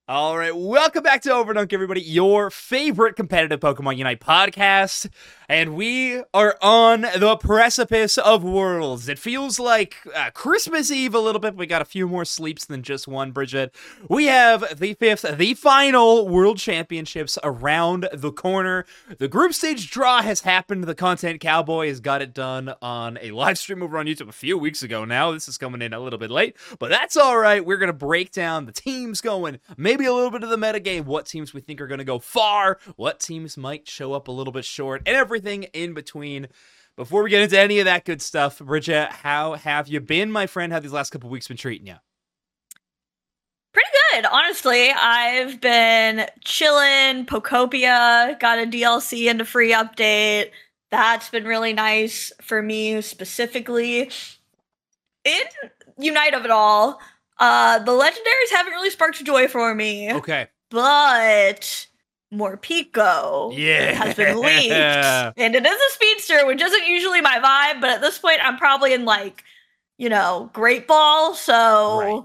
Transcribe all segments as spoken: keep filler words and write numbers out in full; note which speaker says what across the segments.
Speaker 1: All right, welcome back to Overdunk, everybody, your favorite competitive Pokemon Unite podcast. And we are on the precipice of Worlds. It feels like uh, Christmas Eve a little bit. We got a few more sleeps than just one, Bridget. We have the fifth, the final World Championships around the corner. The group stage draw has happened. The Content Cowboy has got it done on a live stream over on YouTube a few weeks ago now. This is coming in a little bit late, but that's all right. We're going to break down the teams going, maybe a little bit of the metagame, what teams we think are going to go far, what teams might show up a little bit short, and everything in between. Before we get into any of that good stuff, Bridget, how have you been, my friend? How have these last couple weeks been treating you?
Speaker 2: Pretty good, honestly. I've been chilling. Pokopia got a D L C and a free update. That's been really nice for me specifically. In Unite of it all, uh, the legendaries haven't really sparked joy for me.
Speaker 1: Okay.
Speaker 2: But Morpeko
Speaker 1: yeah.
Speaker 2: has been leaked. And it is a speedster, which isn't usually my vibe, but at this point I'm probably in like, you know, Great Ball, so right.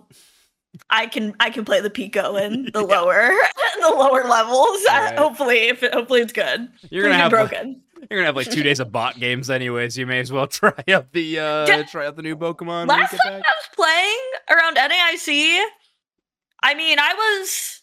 Speaker 2: I can I can play the Pico in the yeah. lower the lower levels. Right. Hopefully, if it, hopefully it's good.
Speaker 1: You're gonna have broken. You're gonna have like two days of bot games, anyways. You may as well try out the uh, yeah. try out the new Pokemon.
Speaker 2: Last time I was playing around N A I C, I mean, I was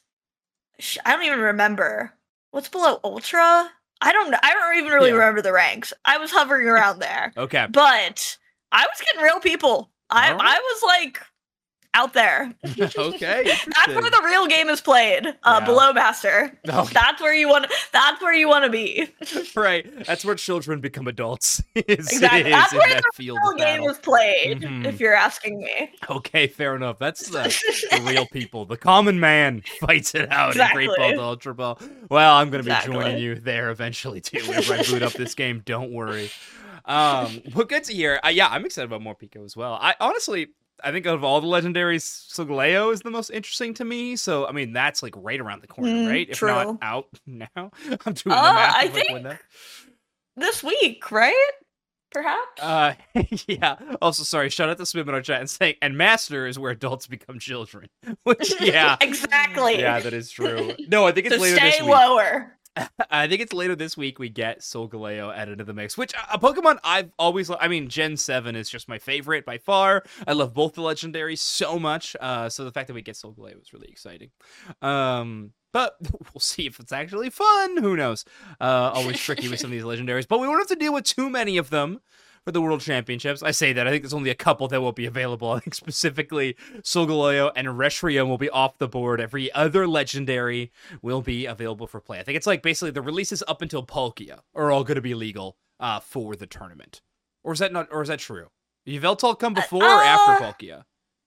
Speaker 2: I don't even remember what's below Ultra. I don't know. I don't even really yeah. remember the ranks. I was hovering around there.
Speaker 1: Okay,
Speaker 2: but I was getting real people. I right. I was like out there.
Speaker 1: Okay,
Speaker 2: that's where the real game is played. Uh, yeah. Below Master. Oh. That's where you want. That's where you want to be.
Speaker 1: Right. That's where children become adults. is,
Speaker 2: exactly. That's where
Speaker 1: that
Speaker 2: the real game is played. Mm-hmm. If you're asking me.
Speaker 1: Okay, fair enough. That's the, the real people. The common man fights it out
Speaker 2: exactly.
Speaker 1: in Great Ball to Ultra Ball. Well, I'm going to be
Speaker 2: exactly.
Speaker 1: joining you there eventually too. Whenever I boot up this game, don't worry. Um, well, good to hear. Uh, yeah, I'm excited about Morpeko as well. I honestly. I think of all the legendaries, Solgaleo is the most interesting to me. So, I mean, that's like right around the corner,
Speaker 2: mm,
Speaker 1: right? If
Speaker 2: true.
Speaker 1: not out now. I'm doing
Speaker 2: uh,
Speaker 1: the math.
Speaker 2: I
Speaker 1: like
Speaker 2: think
Speaker 1: when that...
Speaker 2: this week, right? Perhaps?
Speaker 1: Uh, yeah. Also, sorry, shout out to Smith in our chat and saying, and Master is where adults become children. Which, yeah.
Speaker 2: exactly.
Speaker 1: Yeah, that is true. No, I think it's
Speaker 2: so
Speaker 1: later
Speaker 2: stay
Speaker 1: this week.
Speaker 2: lower.
Speaker 1: I think it's later this week we get Solgaleo added to the mix, which a Pokemon I've always loved. I mean, Gen seven is just my favorite by far. I love both the legendaries so much. Uh, so the fact that we get Solgaleo is really exciting. Um, but we'll see if it's actually fun. Who knows? Uh, always tricky with some of these legendaries, but we won't have to deal with too many of them for the World Championships. I say that. I think there's only a couple that will be available. I think specifically Solgaleo and Reshiram will be off the board. Every other legendary will be available for play. I think it's like basically the releases up until Palkia are all going to be legal uh, for the tournament. Or is that not? Or is that true? Did Yveltal come before uh, or after Palkia?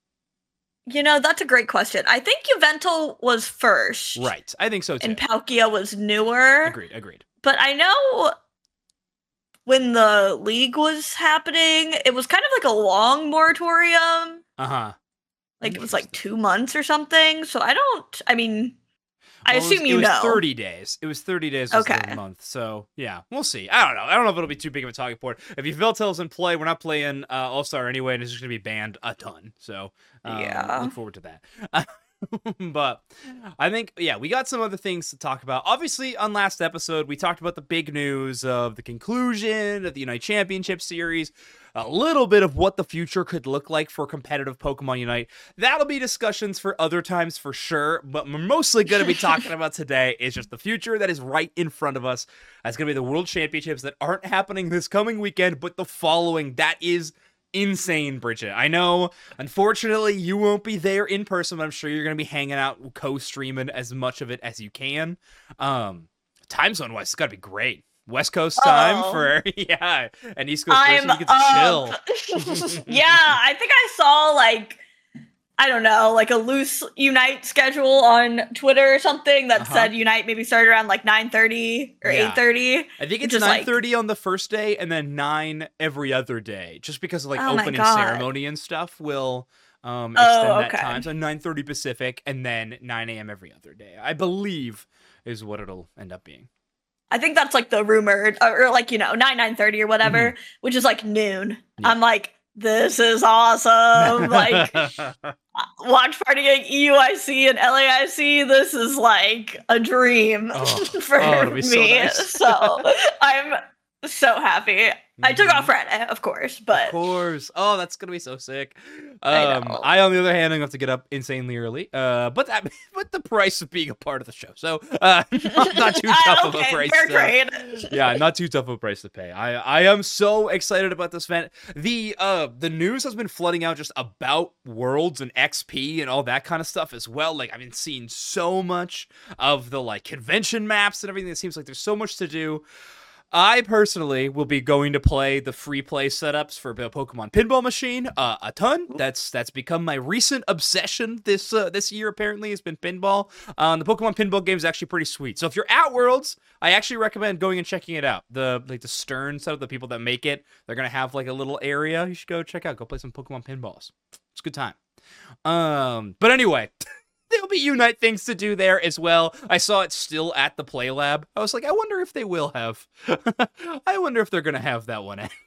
Speaker 2: You know, that's a great question. I think Yveltal was first.
Speaker 1: Right. I think so too.
Speaker 2: And Palkia was newer.
Speaker 1: Agreed. Agreed.
Speaker 2: But I know when the league was happening, it was kind of like a long moratorium.
Speaker 1: Uh-huh.
Speaker 2: Like, it was like two months or something. So I don't, I mean, I
Speaker 1: well,
Speaker 2: assume
Speaker 1: was,
Speaker 2: you
Speaker 1: it
Speaker 2: know.
Speaker 1: It was thirty days. It was thirty days was
Speaker 2: okay.
Speaker 1: the month. So, yeah, we'll see. I don't know. I don't know if it'll be too big of a talking point. If Yveltal's in play, we're not playing uh, All-Star anyway, and it's just going to be banned a ton. So, um,
Speaker 2: yeah.
Speaker 1: look forward to that. But I think, yeah, we got some other things to talk about. Obviously, on last episode, we talked about the big news of the conclusion of the Unite Championship Series, a little bit of what the future could look like for competitive Pokemon Unite. That'll be discussions for other times for sure, but we're mostly going to be talking about today is just the future that is right in front of us. That's going to be the World Championships that aren't happening this coming weekend, but the following. That is insane, Bridget. I know, unfortunately, you won't be there in person, but I'm sure you're going to be hanging out, co-streaming as much of it as you can. Um, time zone-wise, it's got to be great. West Coast time oh. for, yeah, and East Coast person, you get to
Speaker 2: up. chill. Yeah, I think I saw, like, I don't know, like a loose Unite schedule on Twitter or something that uh-huh. said Unite maybe started around like nine thirty or yeah. eight thirty.
Speaker 1: I think it's nine thirty like... on the first day and then nine every other day, just because of like
Speaker 2: oh
Speaker 1: opening ceremony and stuff will um, extend oh, okay. that time. So nine thirty Pacific and then nine a.m. every other day, I believe is what it'll end up being.
Speaker 2: I think that's like the rumored, or, or like, you know, nine, nine thirty or whatever, mm-hmm. which is like noon. Yeah. I'm like, this is awesome. Like, Watch party getting E U I C and L A I C. This is like a dream
Speaker 1: Oh,
Speaker 2: for
Speaker 1: oh, it'll be
Speaker 2: me.
Speaker 1: so nice.
Speaker 2: So I'm so happy. I took off Friday, of course, but
Speaker 1: Of course. Oh, that's gonna be so sick.
Speaker 2: I
Speaker 1: Um,
Speaker 2: know.
Speaker 1: I, on the other hand, I'm gonna have to get up insanely early. Uh, but that, but the price of being a part of the show, so uh, not, not too tough
Speaker 2: Ah,
Speaker 1: of a
Speaker 2: okay,
Speaker 1: price.
Speaker 2: fair
Speaker 1: to-
Speaker 2: trade.
Speaker 1: yeah, not too tough of a price to pay. I I am so excited about this event. The uh the news has been flooding out just about Worlds and X P and all that kind of stuff as well. Like I've been seeing so much of the like convention maps and everything. It seems like there's so much to do. I personally will be going to play the free play setups for the Pokemon Pinball Machine uh, a ton. That's that's become my recent obsession this uh, this year. Apparently, has been pinball. Um, the Pokemon Pinball game is actually pretty sweet. So if you're at Worlds, I actually recommend going and checking it out. The like the Stern setup, the people that make it, they're gonna have like a little area you should go check out. Go play some Pokemon Pinballs. It's a good time. Um, but anyway. There'll be Unite things to do there as well. I saw it still at the Play Lab. I was like, I wonder if they will have. I wonder if they're going to have that one at,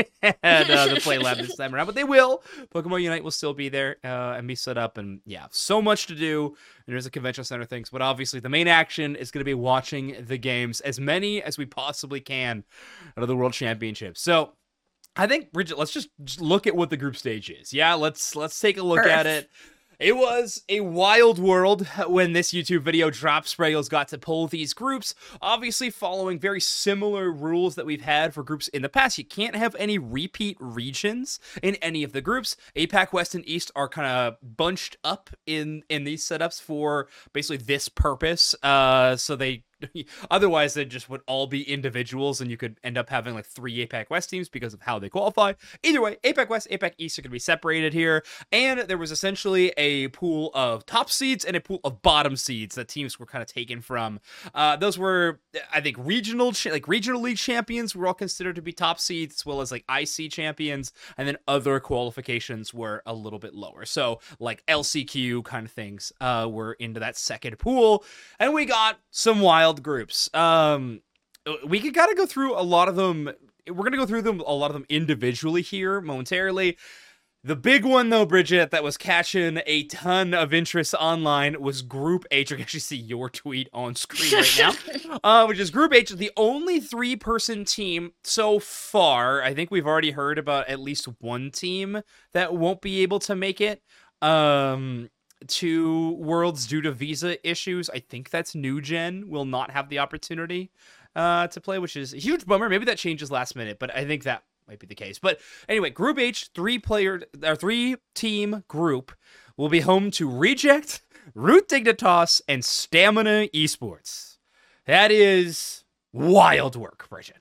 Speaker 1: at uh, the Play Lab this time around. But they will. Pokemon Unite will still be there uh, and be set up. And yeah, so much to do. And there's a convention center things. But obviously, the main action is going to be watching the games, as many as we possibly can out of the World Championship. So I think, Bridget, let's just, just look at what the group stage is. Yeah, let's let's take a look
Speaker 2: Earth.
Speaker 1: at it. It was a wild world when this YouTube video dropped. Spraggles got to pull these groups, obviously following very similar rules that we've had for groups in the past. You can't have any repeat regions in any of the groups. APAC West and East are kind of bunched up in, in these setups for basically this purpose. Uh, so they Otherwise, they just would all be individuals, and you could end up having like three APAC West teams because of how they qualify. Either way, APAC West, APAC East are going to be separated here, and there was essentially a pool of top seeds and a pool of bottom seeds that teams were kind of taken from. Uh, those were, I think, regional cha- like regional league champions were all considered to be top seeds, as well as like I C champions, and then other qualifications were a little bit lower. So like L C Q kind of things uh, were into that second pool, and we got some wild groups. Um, we could gotta go through a lot of them. We're gonna go through them a lot of them individually here momentarily. The big one though, Bridget, that was catching a ton of interest online was Group H. You can actually see your tweet on screen right now, uh, which is Group H, the only three-person team so far. I think we've already heard about at least one team that won't be able to make it. Um, to Worlds due to visa issues. I think that's New Gen will not have the opportunity uh, to play, which is a huge bummer. Maybe that changes last minute, but I think that might be the case. But anyway, Group H, three player, or three team group will be home to Reject, Root Dignitas, and Stamina Esports. That is wild work, Bridget.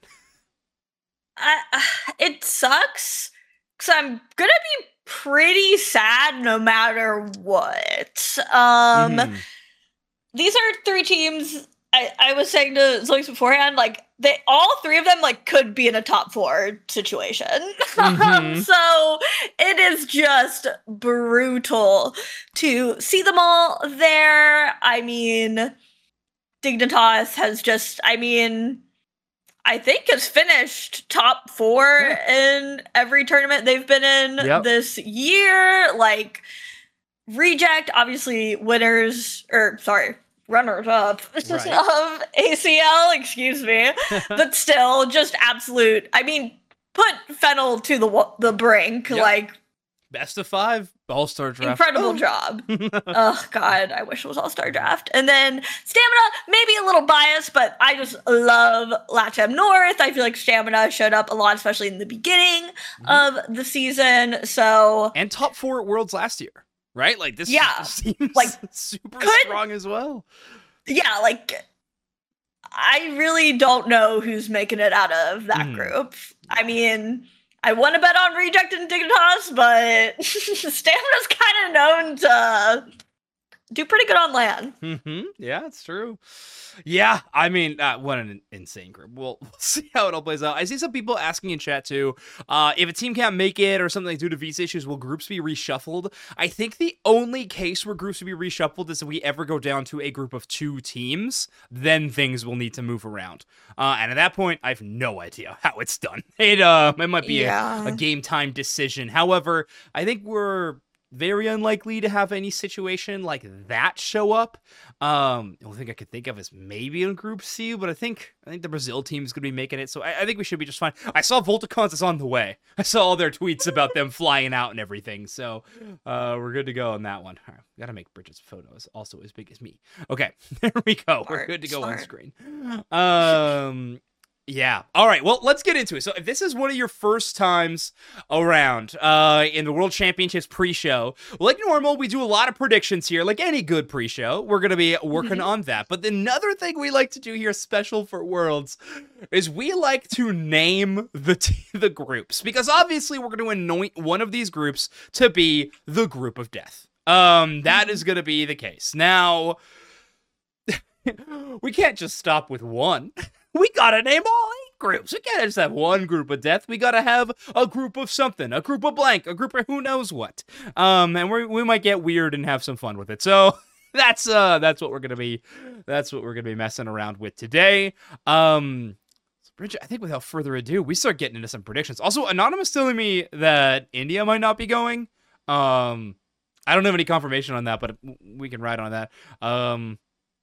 Speaker 2: I, uh, it sucks because I'm gonna be pretty sad no matter what. Um,
Speaker 1: Mhm.
Speaker 2: These are three teams. I, I was saying to Zoix beforehand, like they all three of them like could be in a top four situation.
Speaker 1: Mhm.
Speaker 2: So it is just brutal to see them all there. I mean, Dignitas has just, I mean, I think has finished top four
Speaker 1: Yeah.
Speaker 2: in every tournament they've been in
Speaker 1: Yep.
Speaker 2: this year. Like, Reject, obviously winners, or sorry, runners up
Speaker 1: Right.
Speaker 2: of A C L, excuse me. But still, just absolute, I mean, put Fennel to the wa- the brink.
Speaker 1: Yep.
Speaker 2: Like,
Speaker 1: Best of five, All-Star draft.
Speaker 2: incredible
Speaker 1: Oh.
Speaker 2: job. Oh God, I wish it was All Star Draft. And then Stamina, maybe a little biased, but I just love LATAM North. I feel like Stamina showed up a lot, especially in the beginning
Speaker 1: Mhm.
Speaker 2: of the season. So
Speaker 1: And top four at Worlds last year, right? Like this
Speaker 2: Yeah,
Speaker 1: seems
Speaker 2: like,
Speaker 1: super
Speaker 2: could-
Speaker 1: strong as well.
Speaker 2: yeah, like I really don't know who's making it out of that
Speaker 1: Mhm.
Speaker 2: group. I mean, I want to bet on Reject and Dignitas, but Stamina's kind of known to do pretty good on land.
Speaker 1: Mm-hmm. Yeah, it's true. Yeah, I mean, uh, what an insane group. We'll, we'll see how it all plays out. I see some people asking in chat too, uh, if a team can't make it or something due to visa issues, will groups be reshuffled? I think the only case where groups will be reshuffled is if we ever go down to a group of two teams, then things will need to move around. Uh, and at that point, I have no idea how it's done. It, uh, it might be
Speaker 2: Yeah.
Speaker 1: a, a game time decision. However, I think we're very unlikely to have any situation like that show up. Um, the only thing I could think of is maybe in Group C, but I think I think the Brazil team is going to be making it, so I, I think we should be just fine. I saw Volticons is on the way. I saw all their tweets about them flying out and everything, so uh, we're good to go on that one. All right, we got to make Bridget's photos also as big as me. Okay, there we go.
Speaker 2: Smart,
Speaker 1: we're good to go
Speaker 2: smart.
Speaker 1: on screen. Um. Yeah. All right. Well, let's get into it. So if this is one of your first times around uh, in the World Championships pre-show, like normal, we do a lot of predictions here, like any good pre-show. We're going to be working on that. But another thing we like to do here, special for Worlds, is we like to name the t- the groups. Because obviously we're going to anoint one of these groups to be the group of death. Um, that is going to be the case. Now, we can't just stop with one. We gotta name all eight groups. We can't just have one group of death. We gotta have a group of something, a group of blank, a group of who knows what. Um, and we we might get weird and have some fun with it. So that's uh that's what we're gonna be that's what we're gonna be messing around with today. Um, so Bridget, I think without further ado, we start getting into some predictions. Also, Anonymous telling me that India might not be going. Um, I don't have any confirmation on that, but we can ride on that. Um,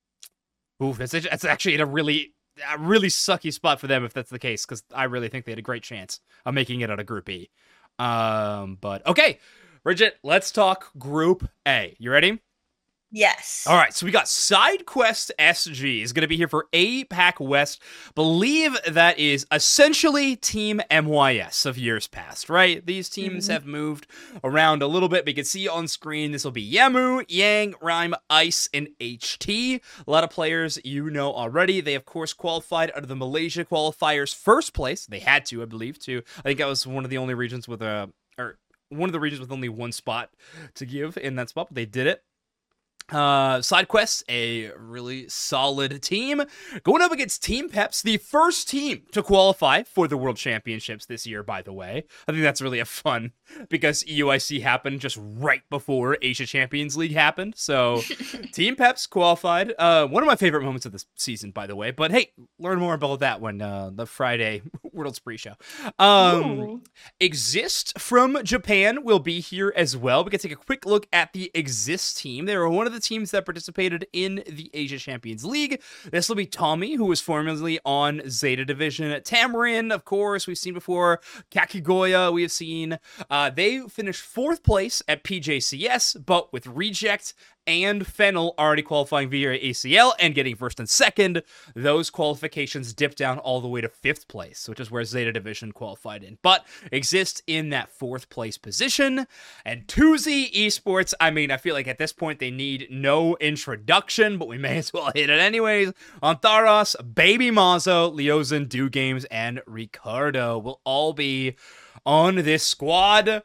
Speaker 1: ooh, that's that's actually in a really. A really sucky spot for them if that's the case, because I really think they had a great chance of making it out of Group E. Um, but okay, Bridget, let's talk Group A. You ready?
Speaker 2: Yes.
Speaker 1: All right, so we got SideQuest S G is going to be here for APAC West. Believe that is essentially Team M Y S of years past, right? These teams mm-hmm. have moved around a little bit, but you can see on screen this will be Yamu, Yang, Rhyme, Ice, and H T. A lot of players you know already. They, of course, qualified out of the Malaysia qualifiers first place. They had to, I believe, too. I think that was one of the only regions with a, or one of the regions with only one spot to give in that spot, but they did it. Uh, SideQuest, a really solid team, going up against Team Peps, the first team to qualify for the World Championships this year, by the way. I think that's really a fun, because E U I C happened just right before Asia Champions League happened, so Team Peps qualified. Uh, one of my favorite moments of this season, by the way, but hey, learn more about that when uh, the Friday World's pre-show. Um, Exist from Japan will be here as well. We can take a quick look at the Exist team. They were one of the teams that participated in the Asia Champions League. This will be Tommy, who was formerly on Zeta Division. Tamarin, of course, we've seen before. Kakigoya, we have seen. Uh, they finished fourth place at P J C S, but with Reject and Fennel already qualifying via A C L and getting first and second, those qualifications dip down all the way to fifth place, which is where Zeta Division qualified in, but Exist in that fourth place position. And Tuzi Esports, I mean, I feel like at this point they need no introduction, but we may as well hit it anyways. Antaras, Baby Mazo, Leozin, Do Games, and Ricardo will all be on this squad.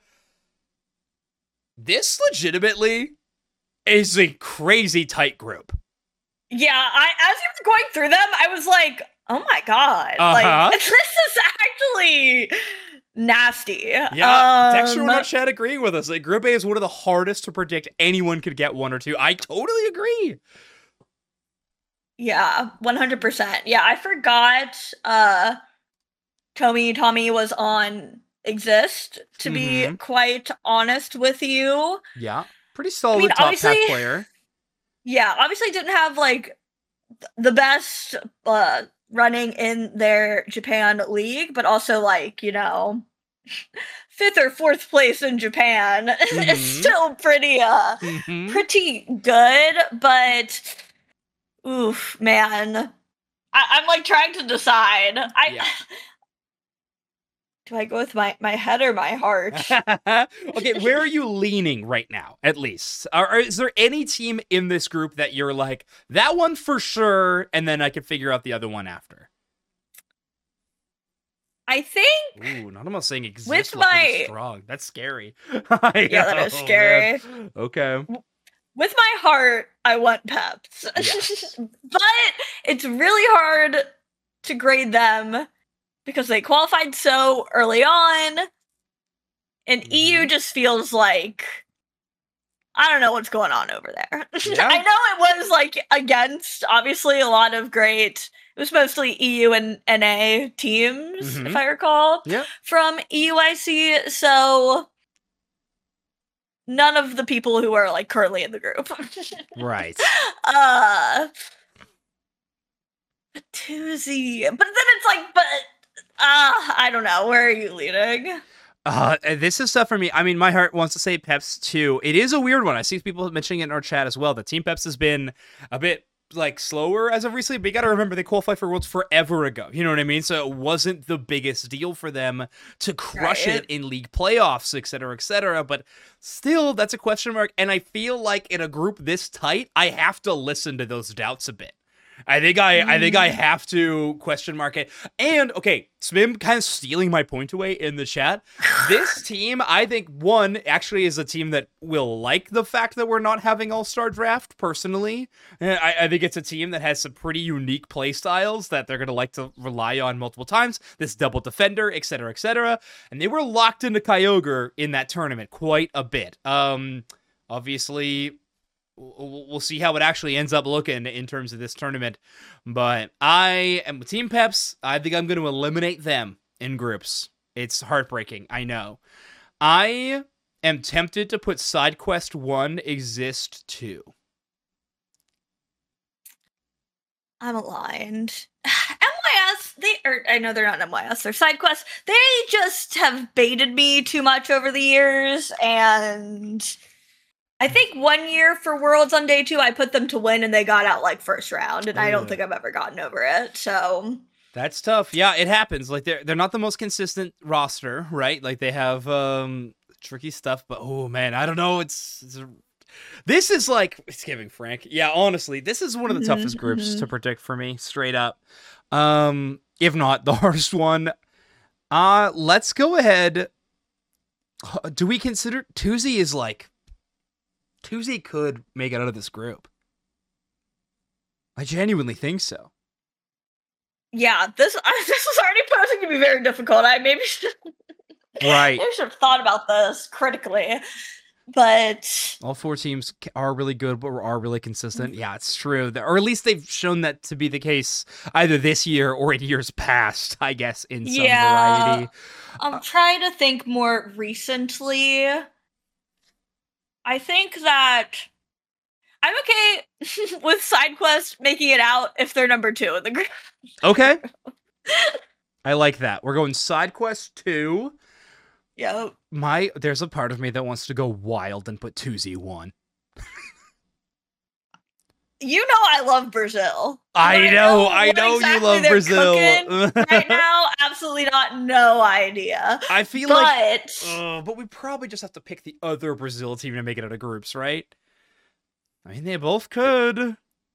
Speaker 1: This legitimately is a crazy tight group.
Speaker 2: Yeah, I as you were going through them, I was like, oh my god.
Speaker 1: Uh-huh.
Speaker 2: Like, this is actually nasty.
Speaker 1: Yeah,
Speaker 2: um,
Speaker 1: Texture not chat agreeing with us. Like, Group A is one of the hardest to predict. Anyone could get one or two. I totally agree.
Speaker 2: Yeah, one hundred percent. Yeah, I forgot uh, Tommy Tommy was on Exist, to mm-hmm. be quite honest with you.
Speaker 1: Yeah. Pretty solid I mean, top half player.
Speaker 2: Yeah, obviously didn't have like the best uh, running in their Japan league, but also like, you know, fifth or fourth place in Japan mm-hmm. is still pretty uh mm-hmm. pretty good, but oof, man. I- I'm like trying to decide. I yeah. Do I go with my, my head or my heart?
Speaker 1: Okay, where are you leaning right now, at least? Or, or is there any team in this group that you're like, that one for sure, and then I can figure out the other one after?
Speaker 2: I think...
Speaker 1: Ooh, not almost saying Exist
Speaker 2: with my...
Speaker 1: strong. That's scary.
Speaker 2: Yeah, that is scary.
Speaker 1: Man. Okay.
Speaker 2: With my heart, I want Peps. Yes. But it's really hard to grade them because they qualified so early on, and mm-hmm. E U just feels like, I don't know what's going on over there. Yeah. I know it was, like, against, obviously, a lot of great, it was mostly E U and N A teams, mm-hmm. if I recall,
Speaker 1: yeah.
Speaker 2: from E U I C, so none of the people who are like currently in the group.
Speaker 1: Right.
Speaker 2: Uh, Tuesday, but then it's like, but uh, I don't know. Where are you leading?
Speaker 1: Uh, this is tough for me. I mean, my heart wants to say Peps too. It is a weird one. I see people mentioning it in our chat as well. The Team Peps has been a bit like slower as of recently, but you got to remember they qualified for Worlds forever ago. You know what I mean? So it wasn't the biggest deal for them to crush
Speaker 2: Right.
Speaker 1: it in league playoffs, et cetera, et cetera. But still, that's a question mark. And I feel like in a group this tight, I have to listen to those doubts a bit. I think I, I think I have to question mark it. And, okay, Smim kind of stealing my point away in the chat. This team, I think, one, actually is a team that will like the fact that we're not having All-Star Draft, personally. I, I think it's a team that has some pretty unique play styles that they're going to like to rely on multiple times. This double defender, et cetera, et cetera. And they were locked into Kyogre in that tournament quite a bit. Um, obviously... We'll see how it actually ends up looking in terms of this tournament. But I am with Team Peps. I think I'm going to eliminate them in groups. It's heartbreaking, I know. I am tempted to put SideQuest one Exist two.
Speaker 2: I'm aligned. M Y S, they or I know they're not M Y S, they're SideQuest. They just have baited me too much over the years, and I think one year for Worlds on day two, I put them to win, and they got out like first round, and Ugh. I don't think I've ever gotten over it. So
Speaker 1: that's tough. Yeah, it happens. Like they're they're not the most consistent roster, right? Like they have um tricky stuff, but oh man, I don't know. It's, it's a, this is like it's giving Frank. Yeah, honestly, this is one of the mm-hmm, toughest groups mm-hmm. to predict for me, straight up. Um, if not the hardest one. Uh let's go ahead. Do we consider Tuesday is like? Tuesday could make it out of this group. I genuinely think so.
Speaker 2: Yeah, this uh, this is already posing to be very difficult. I maybe should,
Speaker 1: right.
Speaker 2: maybe should have thought about this critically, but
Speaker 1: all four teams are really good, but are really consistent. Yeah, it's true, or at least they've shown that to be the case either this year or in years past. I guess in some yeah, variety.
Speaker 2: I'm uh, trying to think more recently. I think that I'm okay with SideQuest making it out if they're number two in the group.
Speaker 1: Okay. I like that. We're going SideQuest two.
Speaker 2: Yep.
Speaker 1: My, there's a part of me that wants to go wild and put Tuesday one.
Speaker 2: You know I love Brazil.
Speaker 1: I know, know I know exactly you love Brazil.
Speaker 2: Right now, absolutely not, no idea.
Speaker 1: I feel
Speaker 2: but...
Speaker 1: like, uh, but we probably just have to pick the other Brazil team to make it out of groups, right? I mean, they both could.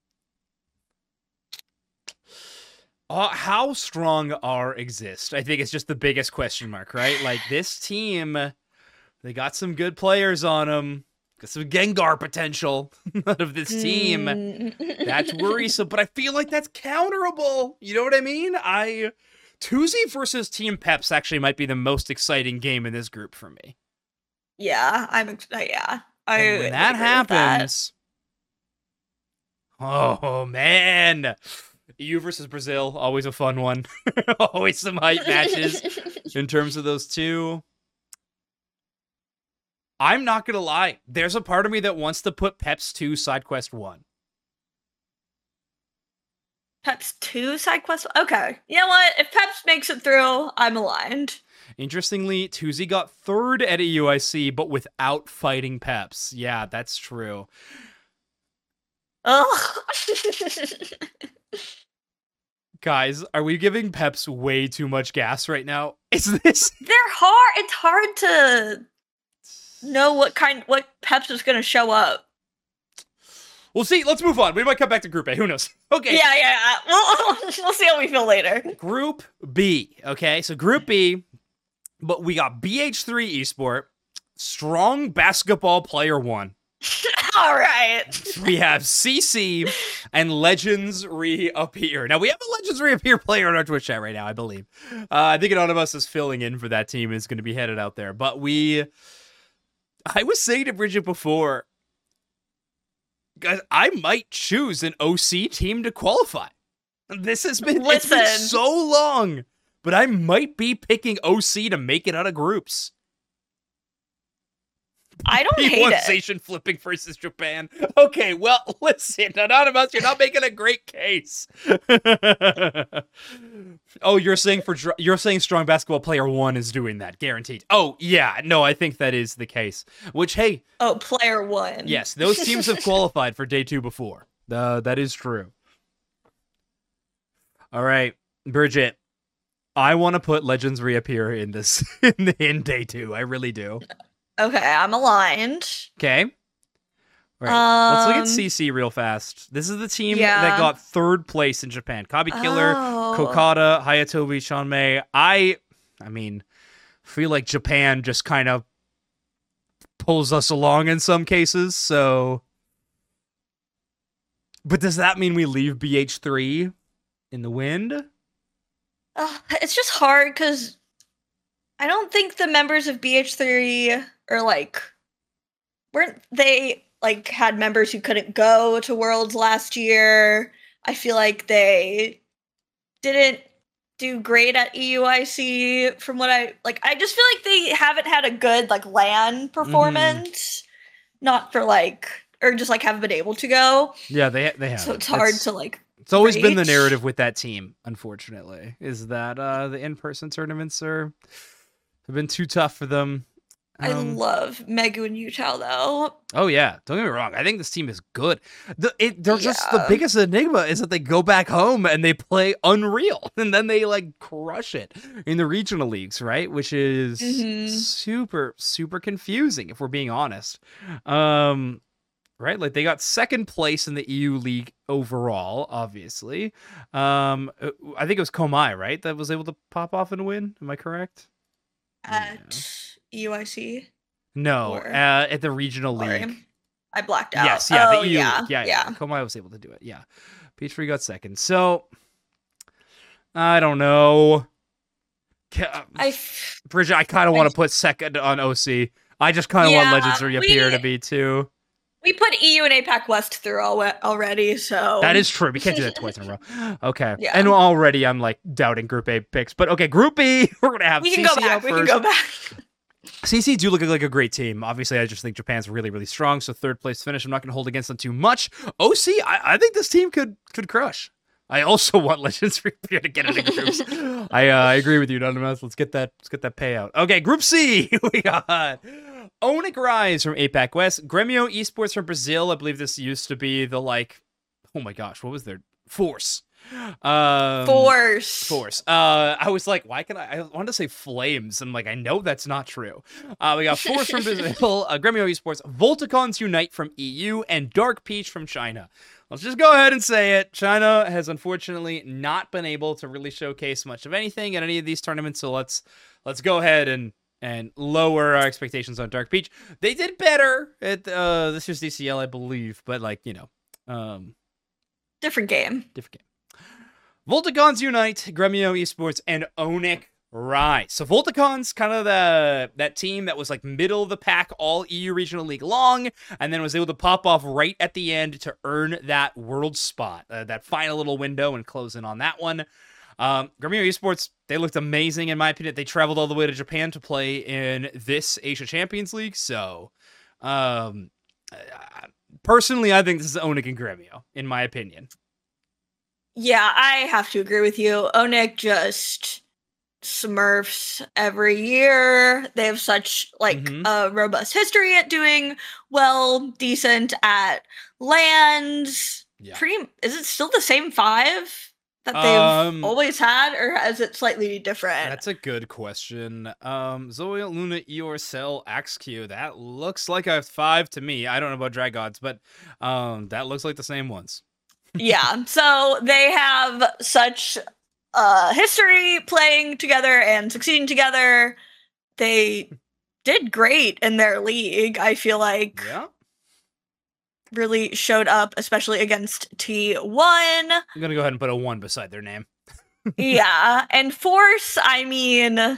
Speaker 1: Uh, how strong are Exist? I think it's just the biggest question mark, right? Like this team, they got some good players on them. Some Gengar potential out of this team. Mm. That's worrisome, but I feel like that's counterable. You know what I mean? I Tuesday versus Team Peps actually might be the most exciting game in this group for me.
Speaker 2: Yeah, I'm. Uh, yeah, I.
Speaker 1: And when that happens, that. Oh man, E U versus Brazil, always a fun one. Always some hype matches in terms of those two. I'm not going to lie. There's a part of me that wants to put Peps two SideQuest one.
Speaker 2: Peps two SideQuest? Okay. You know what? If Peps makes it through, I'm aligned.
Speaker 1: Interestingly, Tuesday got third at a U I C, but without fighting Peps. Yeah, that's true.
Speaker 2: Ugh.
Speaker 1: Guys, are we giving Peps way too much gas right now? Is this...
Speaker 2: They're hard. It's hard to... know what kind what Peps is gonna show up.
Speaker 1: We'll see. Let's move on. We might come back to Group A. Who knows? Okay.
Speaker 2: Yeah, yeah. We'll, we'll see how we feel later.
Speaker 1: Group B. Okay, so Group B, but we got B H three Esport, Strong Basketball Player One.
Speaker 2: All right.
Speaker 1: We have C C and Legends Reappear. Now, we have a Legends Reappear player in our Twitch chat right now, I believe. Uh, I think Anonymous is filling in for that team, is going to be headed out there. But we... I was saying to Bridget before, guys, I might choose an O C team to qualify. This has been, it's been so long, but I might be picking O C to make it out of groups.
Speaker 2: I don't
Speaker 1: P
Speaker 2: hate
Speaker 1: one
Speaker 2: it.
Speaker 1: Station flipping versus Japan. Okay, well, listen, Anonymous, you're not making a great case. Oh, you're saying for you're saying Strong Basketball Player One is doing that, guaranteed. Oh, yeah, no, I think that is the case. Which, hey,
Speaker 2: oh, Player One.
Speaker 1: yes, those teams have qualified for day two before. Uh, that is true. All right, Bridget, I want to put Legends Reappear in this in, in day two. I really do.
Speaker 2: Okay, I'm aligned.
Speaker 1: Okay. All right. Let's look at
Speaker 2: Um,
Speaker 1: C C real fast. This is the team
Speaker 2: yeah.
Speaker 1: that got third place in Japan. Kabi Killer,
Speaker 2: Oh.
Speaker 1: Kokata, Hayatobi, Shanmei. I, I mean, feel like Japan just kind of pulls us along in some cases. So, but does that mean we leave B H three in the wind?
Speaker 2: Uh, it's just hard because I don't think the members of B H three are like, weren't they like had members who couldn't go to Worlds last year? I feel like they didn't do great at E U I C from what I like. I just feel like they haven't had a good like LAN performance, not for like, or just like haven't been able to go.
Speaker 1: Yeah, they they have.
Speaker 2: So it's hard
Speaker 1: It's-
Speaker 2: to like.
Speaker 1: It's always been the
Speaker 2: rate.
Speaker 1: narrative with that team, unfortunately, is that uh, the in-person tournaments are have been too tough for them.
Speaker 2: I
Speaker 1: Um,
Speaker 2: love Megu and Utah though.
Speaker 1: oh yeah, don't get me wrong. I think this team is good. The, it, they're just the
Speaker 2: Yeah.
Speaker 1: biggest enigma is that they go back home and they play unreal, and then they like crush it in the regional leagues, right? Which is
Speaker 2: Mhm.
Speaker 1: super super confusing if we're being honest. Um, right, like they got second place in the E U League overall, obviously. Um, uh, I think it was Komai, right, that was able to pop off and win. Am I correct?
Speaker 2: At E U I C.
Speaker 1: No,
Speaker 2: Or-
Speaker 1: uh, at the regional league.
Speaker 2: Sorry. I blacked out.
Speaker 1: Yes, yeah,
Speaker 2: oh,
Speaker 1: the E U
Speaker 2: yeah,
Speaker 1: League. Yeah, yeah,
Speaker 2: yeah.
Speaker 1: Komai was able to do it. Yeah, Peachtree got second. So I don't know. Ca-
Speaker 2: I f-
Speaker 1: Bridget, I kind of
Speaker 2: I
Speaker 1: want to
Speaker 2: just-
Speaker 1: put second on O C. I just kind of
Speaker 2: Yeah,
Speaker 1: want Legends to reappear
Speaker 2: we-
Speaker 1: to be too.
Speaker 2: we put E U and APAC West through al- already, so
Speaker 1: That is true. We can't do that twice in a row. Okay.
Speaker 2: Yeah.
Speaker 1: And already I'm like doubting Group A picks. But okay, Group B, we're going to have
Speaker 2: we
Speaker 1: C
Speaker 2: can
Speaker 1: C
Speaker 2: go back.
Speaker 1: out
Speaker 2: We
Speaker 1: first.
Speaker 2: can go back.
Speaker 1: C C do look like a great team. Obviously, I just think Japan's really, really strong. So third place finish, I'm not going to hold against them too much. O C, I, I think this team could could crush. I also want Legends Reappear to get into groups. I uh, I agree with you, Anonymous. Let's get that let's get that payout. Okay, Group C, we got Onyx Rise from APAC West, Gremio Esports from Brazil. I believe this used to be the like, oh my gosh, what was their Force? Um,
Speaker 2: Force.
Speaker 1: Force. Uh, I was like, why can I? I wanted to say Flames. I'm like, I know that's not true. Uh, we got Force from Brazil, uh, Gremio Esports, Volticons Unite from E U, and Dark Peach from China. Let's just go ahead and say it. China has unfortunately not been able to really showcase much of anything at any of these tournaments. So let's let's go ahead and and lower our expectations on Dark Peach. They did better at uh, this year's D C L, I believe, but like you know, um,
Speaker 2: Different game.
Speaker 1: different game. Volticons Unite, Gremio Esports, and Onyx Rise. So Volticons, kind of the that team that was like middle of the pack, all E U Regional League long, and then was able to pop off right at the end to earn that world spot, uh, that final little window, and close in on that one. Um, Gremio Esports, they looked amazing in my opinion. They traveled all the way to Japan to play in this Asia Champions League. So, um, personally, I think this is Onyx and Gremio, in my opinion.
Speaker 2: Yeah, I have to agree with you. Onyx just smurfs every year. They have such like
Speaker 1: Mhm.
Speaker 2: a robust history at doing well, decent at lands.
Speaker 1: Yeah.
Speaker 2: Pretty is it still the same five that they've
Speaker 1: Um,
Speaker 2: always had, or is it slightly different?
Speaker 1: That's a good question. Um, Zoe, Luna, Eeyore, Cell, Axq. That looks like a five to me. I don't know about Dragods, but um, that looks like the same ones.
Speaker 2: Yeah, so they have such uh history playing together and succeeding together. They did great in their league. I feel like
Speaker 1: Yeah.
Speaker 2: really showed up, especially against T one.
Speaker 1: I'm gonna go ahead and put a one beside their name.
Speaker 2: Yeah, and Force, I mean,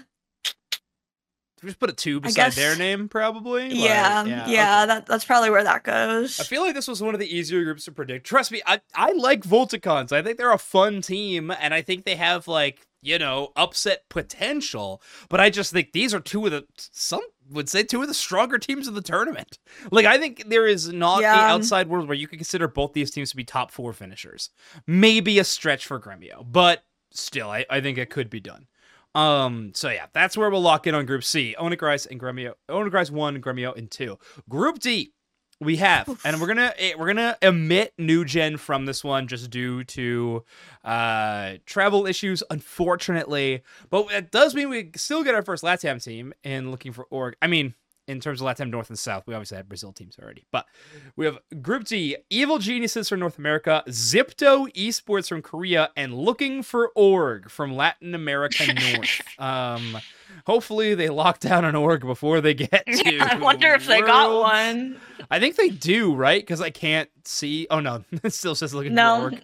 Speaker 1: Just put a two beside their
Speaker 2: guess-
Speaker 1: name, probably. Like,
Speaker 2: yeah, yeah,
Speaker 1: okay.
Speaker 2: that, that's probably where that goes.
Speaker 1: I feel like this was one of the easier groups to predict. Trust me, I, I like Volticons. I think they're a fun team, and I think they have, like, you know, upset potential. But I just think these are two of the some would say two of the stronger teams of the tournament. Like, I think there is not
Speaker 2: Yeah.
Speaker 1: a outside world where you could consider both these teams to be top four finishers. Maybe a stretch for Gremio, but still, I, I think it could be done. Um, so yeah, that's where we'll lock in on Group C. Onyx Rise and Gremio. Onyx Rise one, Gremio in two. Group D. We have, and we're gonna we're gonna omit New Gen from this one just due to uh, travel issues, unfortunately. But it does mean we still get our first LATAM team and looking for org. I mean, in terms of LATAM North and South, we obviously have Brazil teams already. But we have Group D, Evil Geniuses from North America, Zipto Esports from Korea, and Looking for Org from Latin America North. um, hopefully they lock down an org before they get to.
Speaker 2: Yeah, I wonder if they got
Speaker 1: Worlds.
Speaker 2: one.
Speaker 1: I think they do, right? Because I can't see. Oh no, it still says Looking for
Speaker 2: No.
Speaker 1: Org.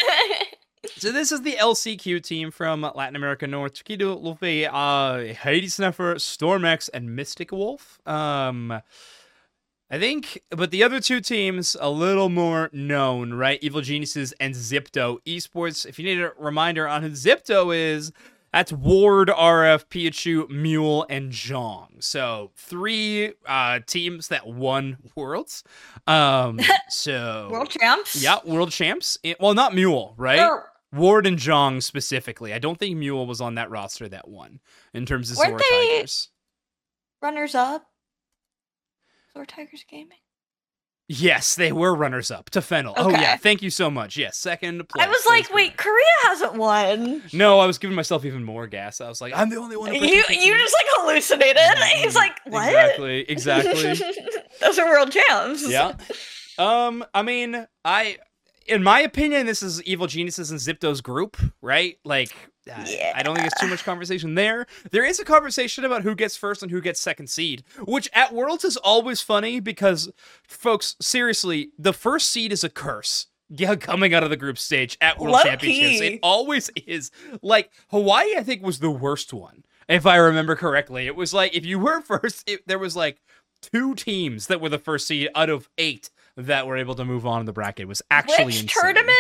Speaker 1: So this is the L C Q team from Latin America North. Chiquito, Luffy, uh, Hades Snuffer, Stormex, and Mystic Wolf. Um, I think, but the other two teams, a little more known, right? Evil Geniuses and Zipto Esports. If you need a reminder on who Zipto is, that's Ward, R F, Piachu, Mule, and Zhong. So three uh, teams that won Worlds. Um, so
Speaker 2: World champs?
Speaker 1: yeah, World champs. It- well, not Mule, right?
Speaker 2: Oh,
Speaker 1: Ward and Zhong specifically. I don't think Mule was on that roster that won in terms of
Speaker 2: Weren't
Speaker 1: Zora
Speaker 2: they-
Speaker 1: Tigers.
Speaker 2: runners up. Or Tigers Gaming.
Speaker 1: Yes, they were runners up to Fennel. Oh
Speaker 2: Okay.
Speaker 1: yeah, thank you so much. Yes, second place.
Speaker 2: I was
Speaker 1: That
Speaker 2: like,
Speaker 1: is
Speaker 2: wait,
Speaker 1: correct.
Speaker 2: Korea hasn't won.
Speaker 1: No, I was giving myself even more gas. I was like, I'm the only one. who
Speaker 2: You
Speaker 1: participated.
Speaker 2: you just like hallucinated. He's like, what?
Speaker 1: Exactly, exactly.
Speaker 2: Those are world champs.
Speaker 1: Yeah. Um, I mean, I, in my opinion, this is Evil Geniuses and Zipto's group, right? Like, I-
Speaker 2: Yeah.
Speaker 1: I don't think there's too much conversation there. There is a conversation about who gets first and who gets second seed, which at Worlds is always funny because, folks, seriously, the first seed is a curse. Yeah, coming out of the group stage at World
Speaker 2: Low
Speaker 1: Championships.
Speaker 2: key.
Speaker 1: It always is. Like, Hawaii, I think, was the worst one, if I remember correctly. It was like, if you were first, it, there was like two teams that were the first seed out of eight that were able to move on in the bracket. It was actually
Speaker 2: Which
Speaker 1: insane.
Speaker 2: tournament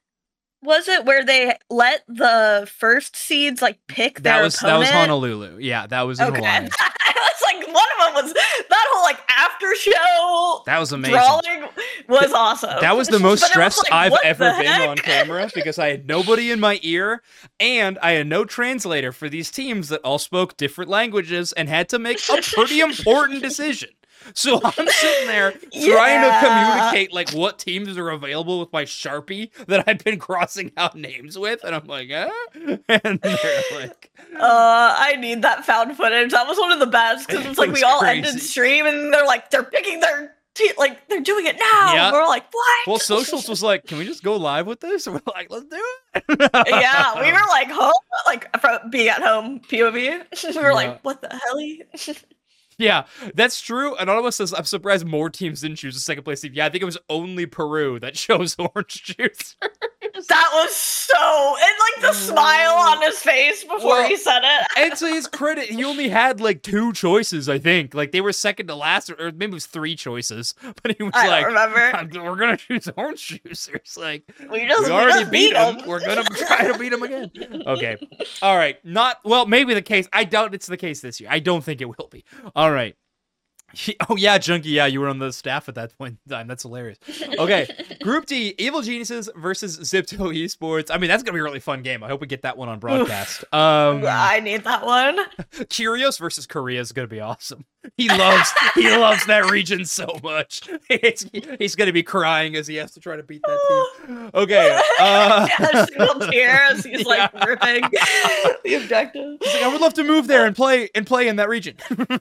Speaker 2: was it where they let the first seeds like pick
Speaker 1: That
Speaker 2: their
Speaker 1: was
Speaker 2: opponent?
Speaker 1: that was Honolulu. Yeah, that was in
Speaker 2: Okay.
Speaker 1: Hawaii.
Speaker 2: I was like, one of them was that whole like after show
Speaker 1: That was amazing.
Speaker 2: drawing was awesome.
Speaker 1: That was the most
Speaker 2: But it was
Speaker 1: stressed
Speaker 2: like,
Speaker 1: I've
Speaker 2: what
Speaker 1: ever
Speaker 2: the
Speaker 1: been
Speaker 2: heck?
Speaker 1: on camera because I had nobody in my ear and I had no translator for these teams that all spoke different languages and had to make a pretty important decision. So I'm sitting there trying
Speaker 2: Yeah.
Speaker 1: to communicate like what teams are available with my Sharpie that I've been crossing out names with, and I'm like, eh? And they're like,
Speaker 2: Uh, I need that found footage. That was one of the best because it's like
Speaker 1: It
Speaker 2: we
Speaker 1: was
Speaker 2: all
Speaker 1: crazy.
Speaker 2: ended stream and they're like they're picking their te- like they're doing it now.
Speaker 1: Yeah.
Speaker 2: And we're like, what?
Speaker 1: well, Socials was like, can we just go live with this? And we're like, let's do it.
Speaker 2: Yeah, we were like home, like from being at home P O V. We were
Speaker 1: Yeah.
Speaker 2: like, what the hell?
Speaker 1: Yeah, that's true. Anonymous says, I'm surprised more teams didn't choose a second place team. Yeah, I think it was only Peru that chose Orange Juice.
Speaker 2: That was so and like the smile on his face before
Speaker 1: Well,
Speaker 2: he said it.
Speaker 1: And to his credit, he only had like two choices, I think. Like they were second to last, or, or maybe it was three choices. But he was
Speaker 2: I
Speaker 1: like,
Speaker 2: don't remember.
Speaker 1: "I'm- we're going to choose Orange Juice. It's like,
Speaker 2: We just
Speaker 1: we already
Speaker 2: just
Speaker 1: beat him.
Speaker 2: him.
Speaker 1: We're going to try to beat him again. Okay. All right. Not, well, maybe the case. I doubt it's the case this year. I don't think it will be. All right. Oh, yeah, Junkie. Yeah, you were on the staff at that point in time. That's hilarious. Okay. Group D, Evil Geniuses versus Zipto Esports. I mean, that's going to be a really fun game. I hope we get that one on broadcast. Um,
Speaker 2: I need that one.
Speaker 1: Curios versus Korea is going to be awesome. He loves he loves that region so much. It's, he's going to be crying as he has to try to beat that team. Okay. Uh,
Speaker 2: Yeah, single tear as he's like
Speaker 1: Yeah.
Speaker 2: ripping the objective.
Speaker 1: he's like, I would love to move there and play and play in that region.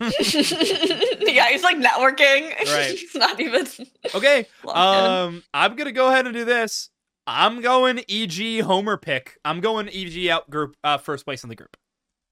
Speaker 2: Yeah, he's like networking.
Speaker 1: Right.
Speaker 2: He's not even.
Speaker 1: Okay.
Speaker 2: logged in.
Speaker 1: Um, I'm gonna go ahead and do this. I'm going E G Homer pick. I'm going E G out group uh, first place in the group.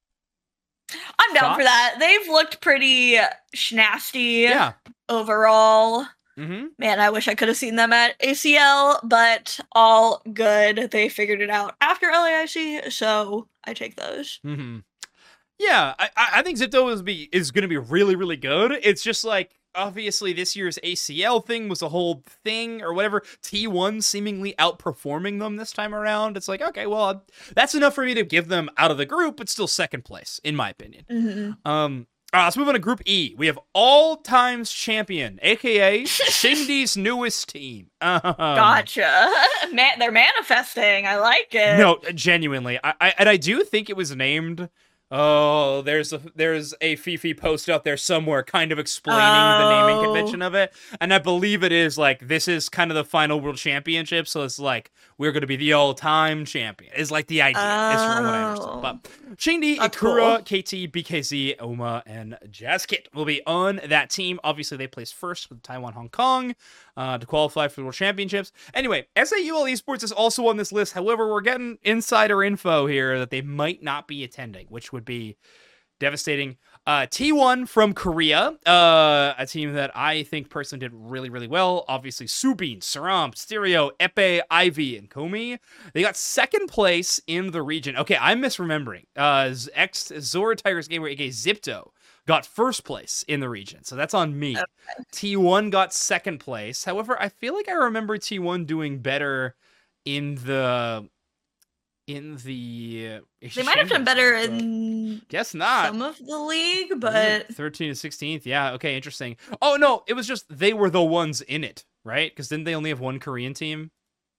Speaker 2: I'm down for
Speaker 1: Thoughts?
Speaker 2: that. They've looked pretty schnasty
Speaker 1: Yeah.
Speaker 2: overall.
Speaker 1: Mm-hmm.
Speaker 2: Man, I wish I could have seen them at A C L, but all good. They figured it out after L A I C, so I take those.
Speaker 1: Mm-hmm. Yeah, I I I think Zipto is be is going to be really really good. It's just like obviously this year's A C L thing was a whole thing or whatever. T one seemingly outperforming them this time around. It's like okay, well that's enough for me to give them out of the group, but still second place in my opinion.
Speaker 2: Mm-hmm.
Speaker 1: Um, Uh, let's move on to Group E. We have all times champion, aka Shindy's newest team. Um,
Speaker 2: Gotcha. Man, they're manifesting. I like it.
Speaker 1: No, genuinely, I, I and I do think it was named. Oh, there's a there's a Fifi post out there somewhere, kind of explaining
Speaker 2: oh.
Speaker 1: the naming convention of it, and I believe it is like this is kind of the final world championship, so it's like we're going to be the all-time champion. Is like the idea.
Speaker 2: Oh.
Speaker 1: Is from what I understand. But Shindy,
Speaker 2: That's
Speaker 1: Ikura,
Speaker 2: cool.
Speaker 1: K T, B K Z, Oma, and Jazzkit will be on that team. Obviously, they placed first with Taiwan, Hong Kong uh, to qualify for the World Championships. Anyway, S A U L Esports is also on this list. However, we're getting insider info here that they might not be attending, which would be devastating. Uh, T one from Korea, uh, a team that I think personally did really, really well. Obviously, Subin, Saram, Stereo, Epe, Ivy, and Komi. They got second place in the region. Okay, I'm misremembering. Uh, ex Zora Tigers Gamer, aka Zipto, got first place in the region. So that's on me. Okay. T one got second place. However, I feel like I remember T one doing better in the... in the
Speaker 2: they might have done better in
Speaker 1: guess not
Speaker 2: some of the league, but
Speaker 1: thirteen to sixteenth. Yeah, okay, interesting. Oh no, it was just they were the ones in it, right? Because didn't they only have one Korean team?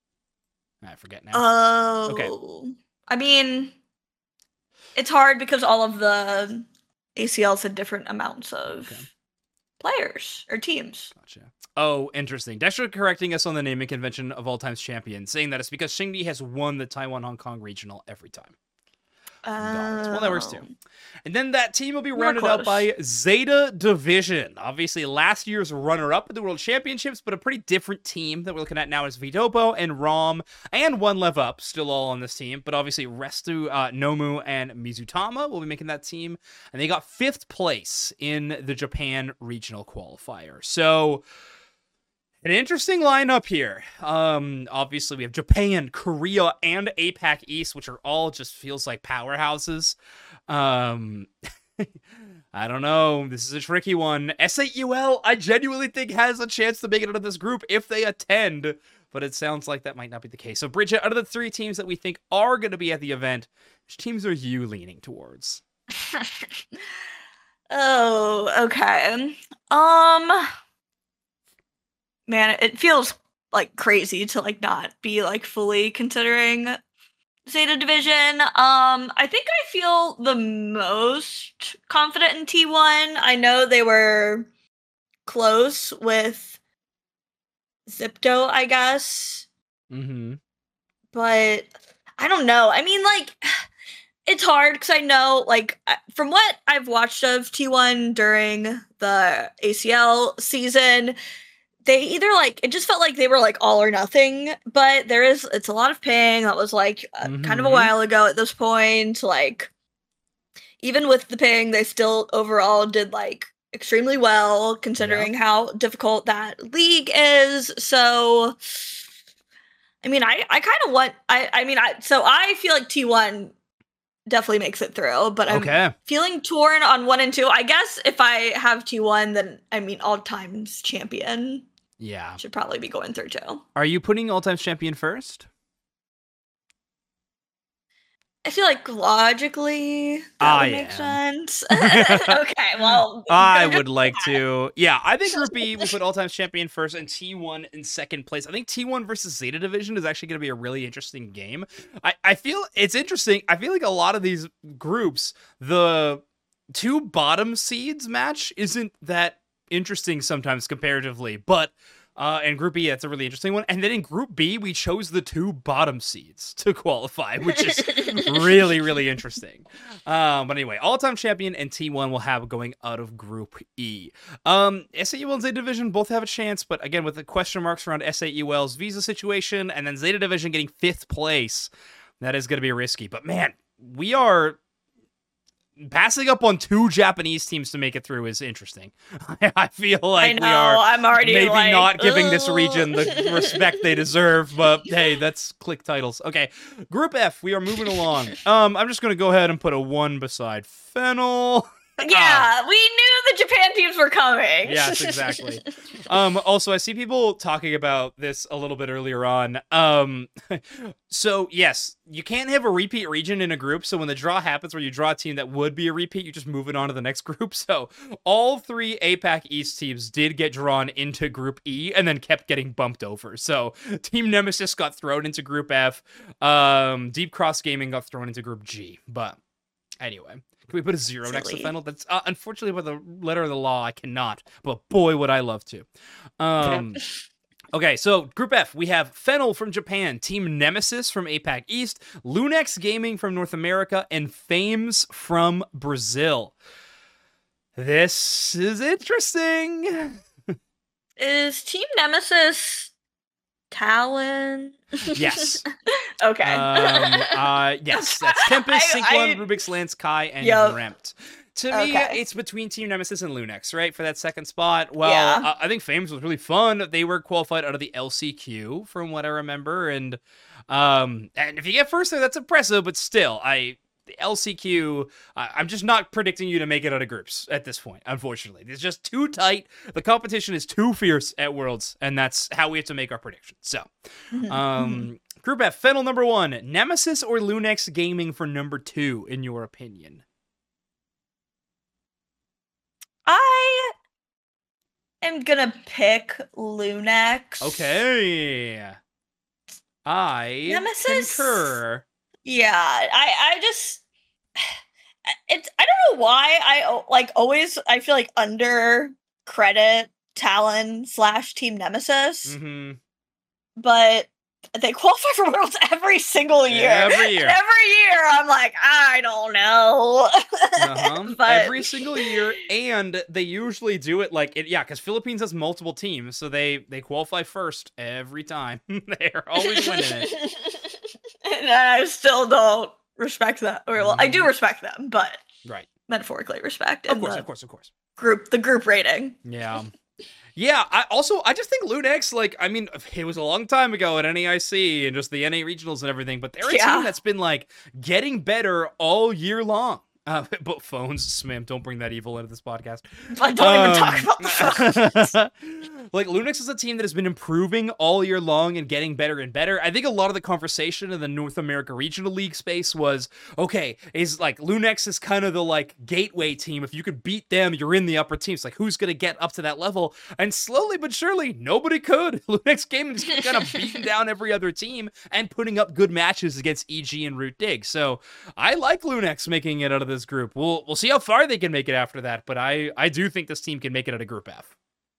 Speaker 1: I forget now.
Speaker 2: Oh,
Speaker 1: okay.
Speaker 2: I mean, it's hard because all of the A C Ls had different amounts of okay. players or teams.
Speaker 1: Gotcha. Oh, interesting. Dexter correcting us on the naming convention of all times champion, saying that it's because Shindy has won the Taiwan Hong Kong regional every time.
Speaker 2: Oh.
Speaker 1: Well, that works too. And then that team will be More rounded close. out by Zeta Division. Obviously, last year's runner-up at the World Championships, but a pretty different team that we're looking at now is Vidopo and Rom and One Lev Up, still all on this team. But obviously, Restu, uh, Nomu, and Mizutama will be making that team. And they got fifth place in the Japan regional qualifier. So... an interesting lineup here. Um, obviously, we have Japan, Korea, and APAC East, which are all just feels like powerhouses. Um, I don't know. This is a tricky one. S A U L, I genuinely think, has a chance to make it out of this group if they attend, but it sounds like that might not be the case. So, Bridget, out of the three teams that we think are going to be at the event, which teams are you leaning towards?
Speaker 2: oh, okay. Um... Man, it feels like crazy to like not be like fully considering Zeta Division. Um, I think I feel the most confident in T one. I know they were close with Zipto, I guess.
Speaker 1: Mm-hmm.
Speaker 2: But I don't know. I mean, like, it's hard because I know, like, from what I've watched of T one during the A C L season, they either like it just felt like they were like all or nothing, but there is it's a lot of ping that was like uh, mm-hmm. kind of a while ago at this point. Like even with the ping, they still overall did like extremely well considering yeah. how difficult that league is. So I mean, I I kind of want I I mean I so I feel like T one definitely makes it through, but I'm
Speaker 1: okay.
Speaker 2: feeling torn on one and two. I guess if I have T one, then I mean all times champion.
Speaker 1: Yeah.
Speaker 2: Should probably be going through too.
Speaker 1: Are you putting all times champion first?
Speaker 2: I feel like logically that
Speaker 1: I
Speaker 2: would make
Speaker 1: am.
Speaker 2: sense. Okay, well.
Speaker 1: I would like to. Yeah, I think Group B, we put all times champion first and T one in second place. I think T one versus Zeta Division is actually going to be a really interesting game. I, I feel it's interesting. I feel like a lot of these groups, the two bottom seeds match isn't that interesting sometimes comparatively, but uh in Group B that's a really interesting one. And then in Group B we chose the two bottom seeds to qualify, which is really really interesting. Um but anyway, all-time champion and T one will have going out of Group E. um S A U L and Zeta Division both have a chance, but again with the question marks around S A U L's visa situation and then Zeta Division getting fifth place, that is going to be risky. But man, we are passing up on two Japanese teams to make it through is interesting. I feel like
Speaker 2: I know,
Speaker 1: we are
Speaker 2: I'm already
Speaker 1: maybe
Speaker 2: like,
Speaker 1: not giving
Speaker 2: ugh.
Speaker 1: this region the respect they deserve, but hey, that's click titles. Okay, Group F, we are moving along. Um, I'm just going to go ahead and put a one beside Fennel.
Speaker 2: Yeah, we knew the Japan teams were coming.
Speaker 1: Yes, exactly. Um, also, I see people talking about this a little bit earlier on. Um, so, yes, you can't have a repeat region in a group. So when the draw happens where you draw a team that would be a repeat, you just move it on to the next group. So all three APAC East teams did get drawn into Group E and then kept getting bumped over. So Team Nemesis got thrown into Group F. Um, Deep Cross Gaming got thrown into Group G. But anyway, can we put a zero Silly. next to Fennel? That's uh, unfortunately by the letter of the law, I cannot. But boy, would I love to. Um, okay, so Group F, we have Fennel from Japan, Team Nemesis from APAC East, Lunex Gaming from North America, and Fames from Brazil. This is interesting.
Speaker 2: Is Team Nemesis Talon?
Speaker 1: Yes.
Speaker 2: Okay.
Speaker 1: Um, uh, yes, that's Tempest,
Speaker 2: I-
Speaker 1: Synchron,
Speaker 2: I-
Speaker 1: Rubik's Lance, Kai, and
Speaker 2: Yep.
Speaker 1: Remt. To me,
Speaker 2: Okay.
Speaker 1: it's between Team Nemesis and Lunex, right, for that second spot. Well,
Speaker 2: Yeah.
Speaker 1: uh, I think Fames was really fun. They were qualified out of the L C Q, from what I remember, and um, and if you get first there, that's impressive. But still, I the L C Q, uh, I'm just not predicting you to make it out of groups at this point. Unfortunately, it's just too tight. The competition is too fierce at Worlds, and that's how we have to make our predictions. So, um. Group F, Fennel number one, Nemesis or Lunex Gaming for number two, in your opinion?
Speaker 2: I am gonna pick Lunex.
Speaker 1: Okay. I
Speaker 2: Nemesis?
Speaker 1: concur.
Speaker 2: Yeah, I I just it's I don't know why I o- like always I feel like under credit Talon slash Team Nemesis,
Speaker 1: Mm-hmm.
Speaker 2: but they qualify for Worlds every single year.
Speaker 1: Every year.
Speaker 2: And every year, I'm like, I don't know.
Speaker 1: Uh-huh.
Speaker 2: But
Speaker 1: Every single year, and they usually do it like it. Yeah, because Philippines has multiple teams, so they they qualify first every time. They're always winning it.
Speaker 2: and I still don't respect that. Or well, I do
Speaker 1: Mhm.
Speaker 2: respect them, but
Speaker 1: Right.
Speaker 2: metaphorically respect.
Speaker 1: Of
Speaker 2: and
Speaker 1: course,
Speaker 2: the
Speaker 1: of course, of course.
Speaker 2: Group, the group rating.
Speaker 1: Yeah. Yeah, I also, I just think Lunex, like, I mean, it was a long time ago at N A I C and just the N A regionals and everything, but they're a
Speaker 2: Yeah.
Speaker 1: team that's been, like, getting better all year long. Uh, but phones, Smim, don't bring that evil into this podcast.
Speaker 2: I don't even talk
Speaker 1: Um,
Speaker 2: about the phone.
Speaker 1: Like, Lunex is a team that has been improving all year long and getting better and better. I think a lot of the conversation in the North America Regional League space was, okay, is like, Lunex is kind of the, like, gateway team. If you could beat them, you're in the upper teams. Like, who's going to get up to that level? And slowly but surely, nobody could. Lunex Gaming's kind of beating down every other team and putting up good matches against E G and Root Dig. So, I like Lunex making it out of this group. We'll we'll see how far they can make it after that, but I, I do think this team can make it out of Group F.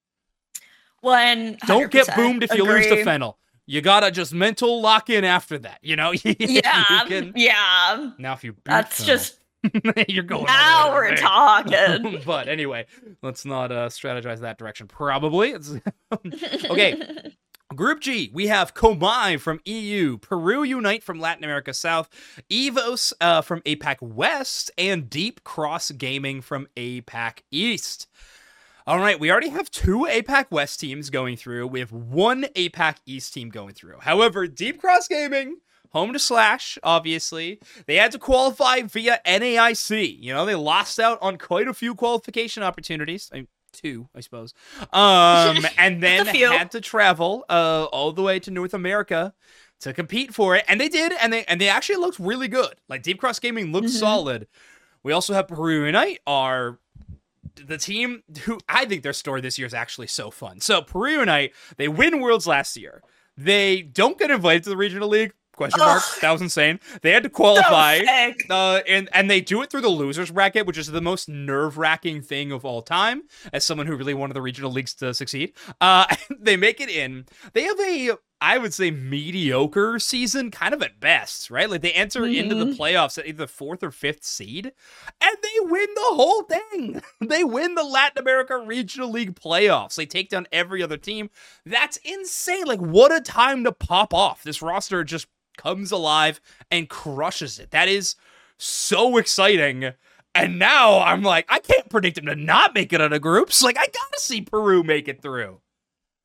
Speaker 2: One
Speaker 1: Don't get boomed if you lose to
Speaker 2: agree.
Speaker 1: Fennel. You gotta just mental lock in after that. You know. You
Speaker 2: Yeah,
Speaker 1: can-
Speaker 2: yeah.
Speaker 1: Now if you beat
Speaker 2: That's
Speaker 1: Fennel,
Speaker 2: just
Speaker 1: you're going. all
Speaker 2: now
Speaker 1: the way
Speaker 2: we're
Speaker 1: over there.
Speaker 2: talking.
Speaker 1: But anyway, let's not uh, strategize that direction. Probably. It's okay. Group G, we have Komai from E U, Peru Unite from Latin America South, Evos uh, from APAC West, and Deep Cross Gaming from APAC East. All right, we already have two APAC West teams going through. We have one APAC East team going through. However, Deep Cross Gaming, home to Slash, obviously, they had to qualify via N A I C. You know, they lost out on quite a few qualification opportunities. I mean, two, I suppose. Um, and then
Speaker 2: That's a few.
Speaker 1: had to travel uh, all the way to North America to compete for it. And they did, and they and they actually looked really good. Like, Deep Cross Gaming looked
Speaker 2: Mhm.
Speaker 1: solid. We also have Peru Unite, our the team who I think their story this year is actually so fun. So Peru Unite, they win Worlds last year. They don't get invited to the regional league. Question mark.
Speaker 2: Ugh.
Speaker 1: That was insane. They had to qualify.
Speaker 2: So sick.
Speaker 1: Uh, and, and they do it through the losers bracket, which is the most nerve-wracking thing of all time, as someone who really wanted the regional leagues to succeed. Uh, they make it in. They have a, I would say, mediocre season, kind of at best, right? Like, they enter into the
Speaker 2: Mhm.
Speaker 1: playoffs at either fourth or fifth seed, and they win the whole thing. They win the Latin America Regional League playoffs. They take down every other team. That's insane. Like, what a time to pop off. This roster just comes alive and crushes it. That is so exciting. And now I'm like, I can't predict them to not make it out of groups. Like, I gotta see Peru make it through.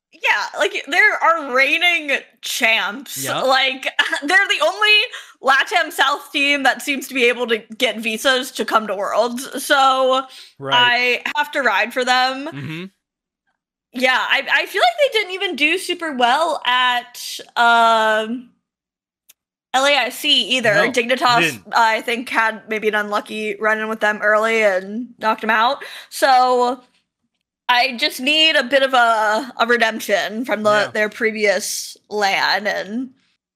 Speaker 2: Yeah, like there are reigning champs.
Speaker 1: Yep.
Speaker 2: Like they're the only LATAM South team that seems to be able to get visas to come to Worlds. So
Speaker 1: Right.
Speaker 2: I have to ride for them.
Speaker 1: Mm-hmm.
Speaker 2: Yeah, I I feel like they didn't even do super well at um L A I C either.
Speaker 1: No, they
Speaker 2: Dignitas,
Speaker 1: didn't.
Speaker 2: I think, had maybe an unlucky run-in with them early and knocked them out. So I just need a bit of a, a redemption from the
Speaker 1: Yeah.
Speaker 2: their previous LAN, and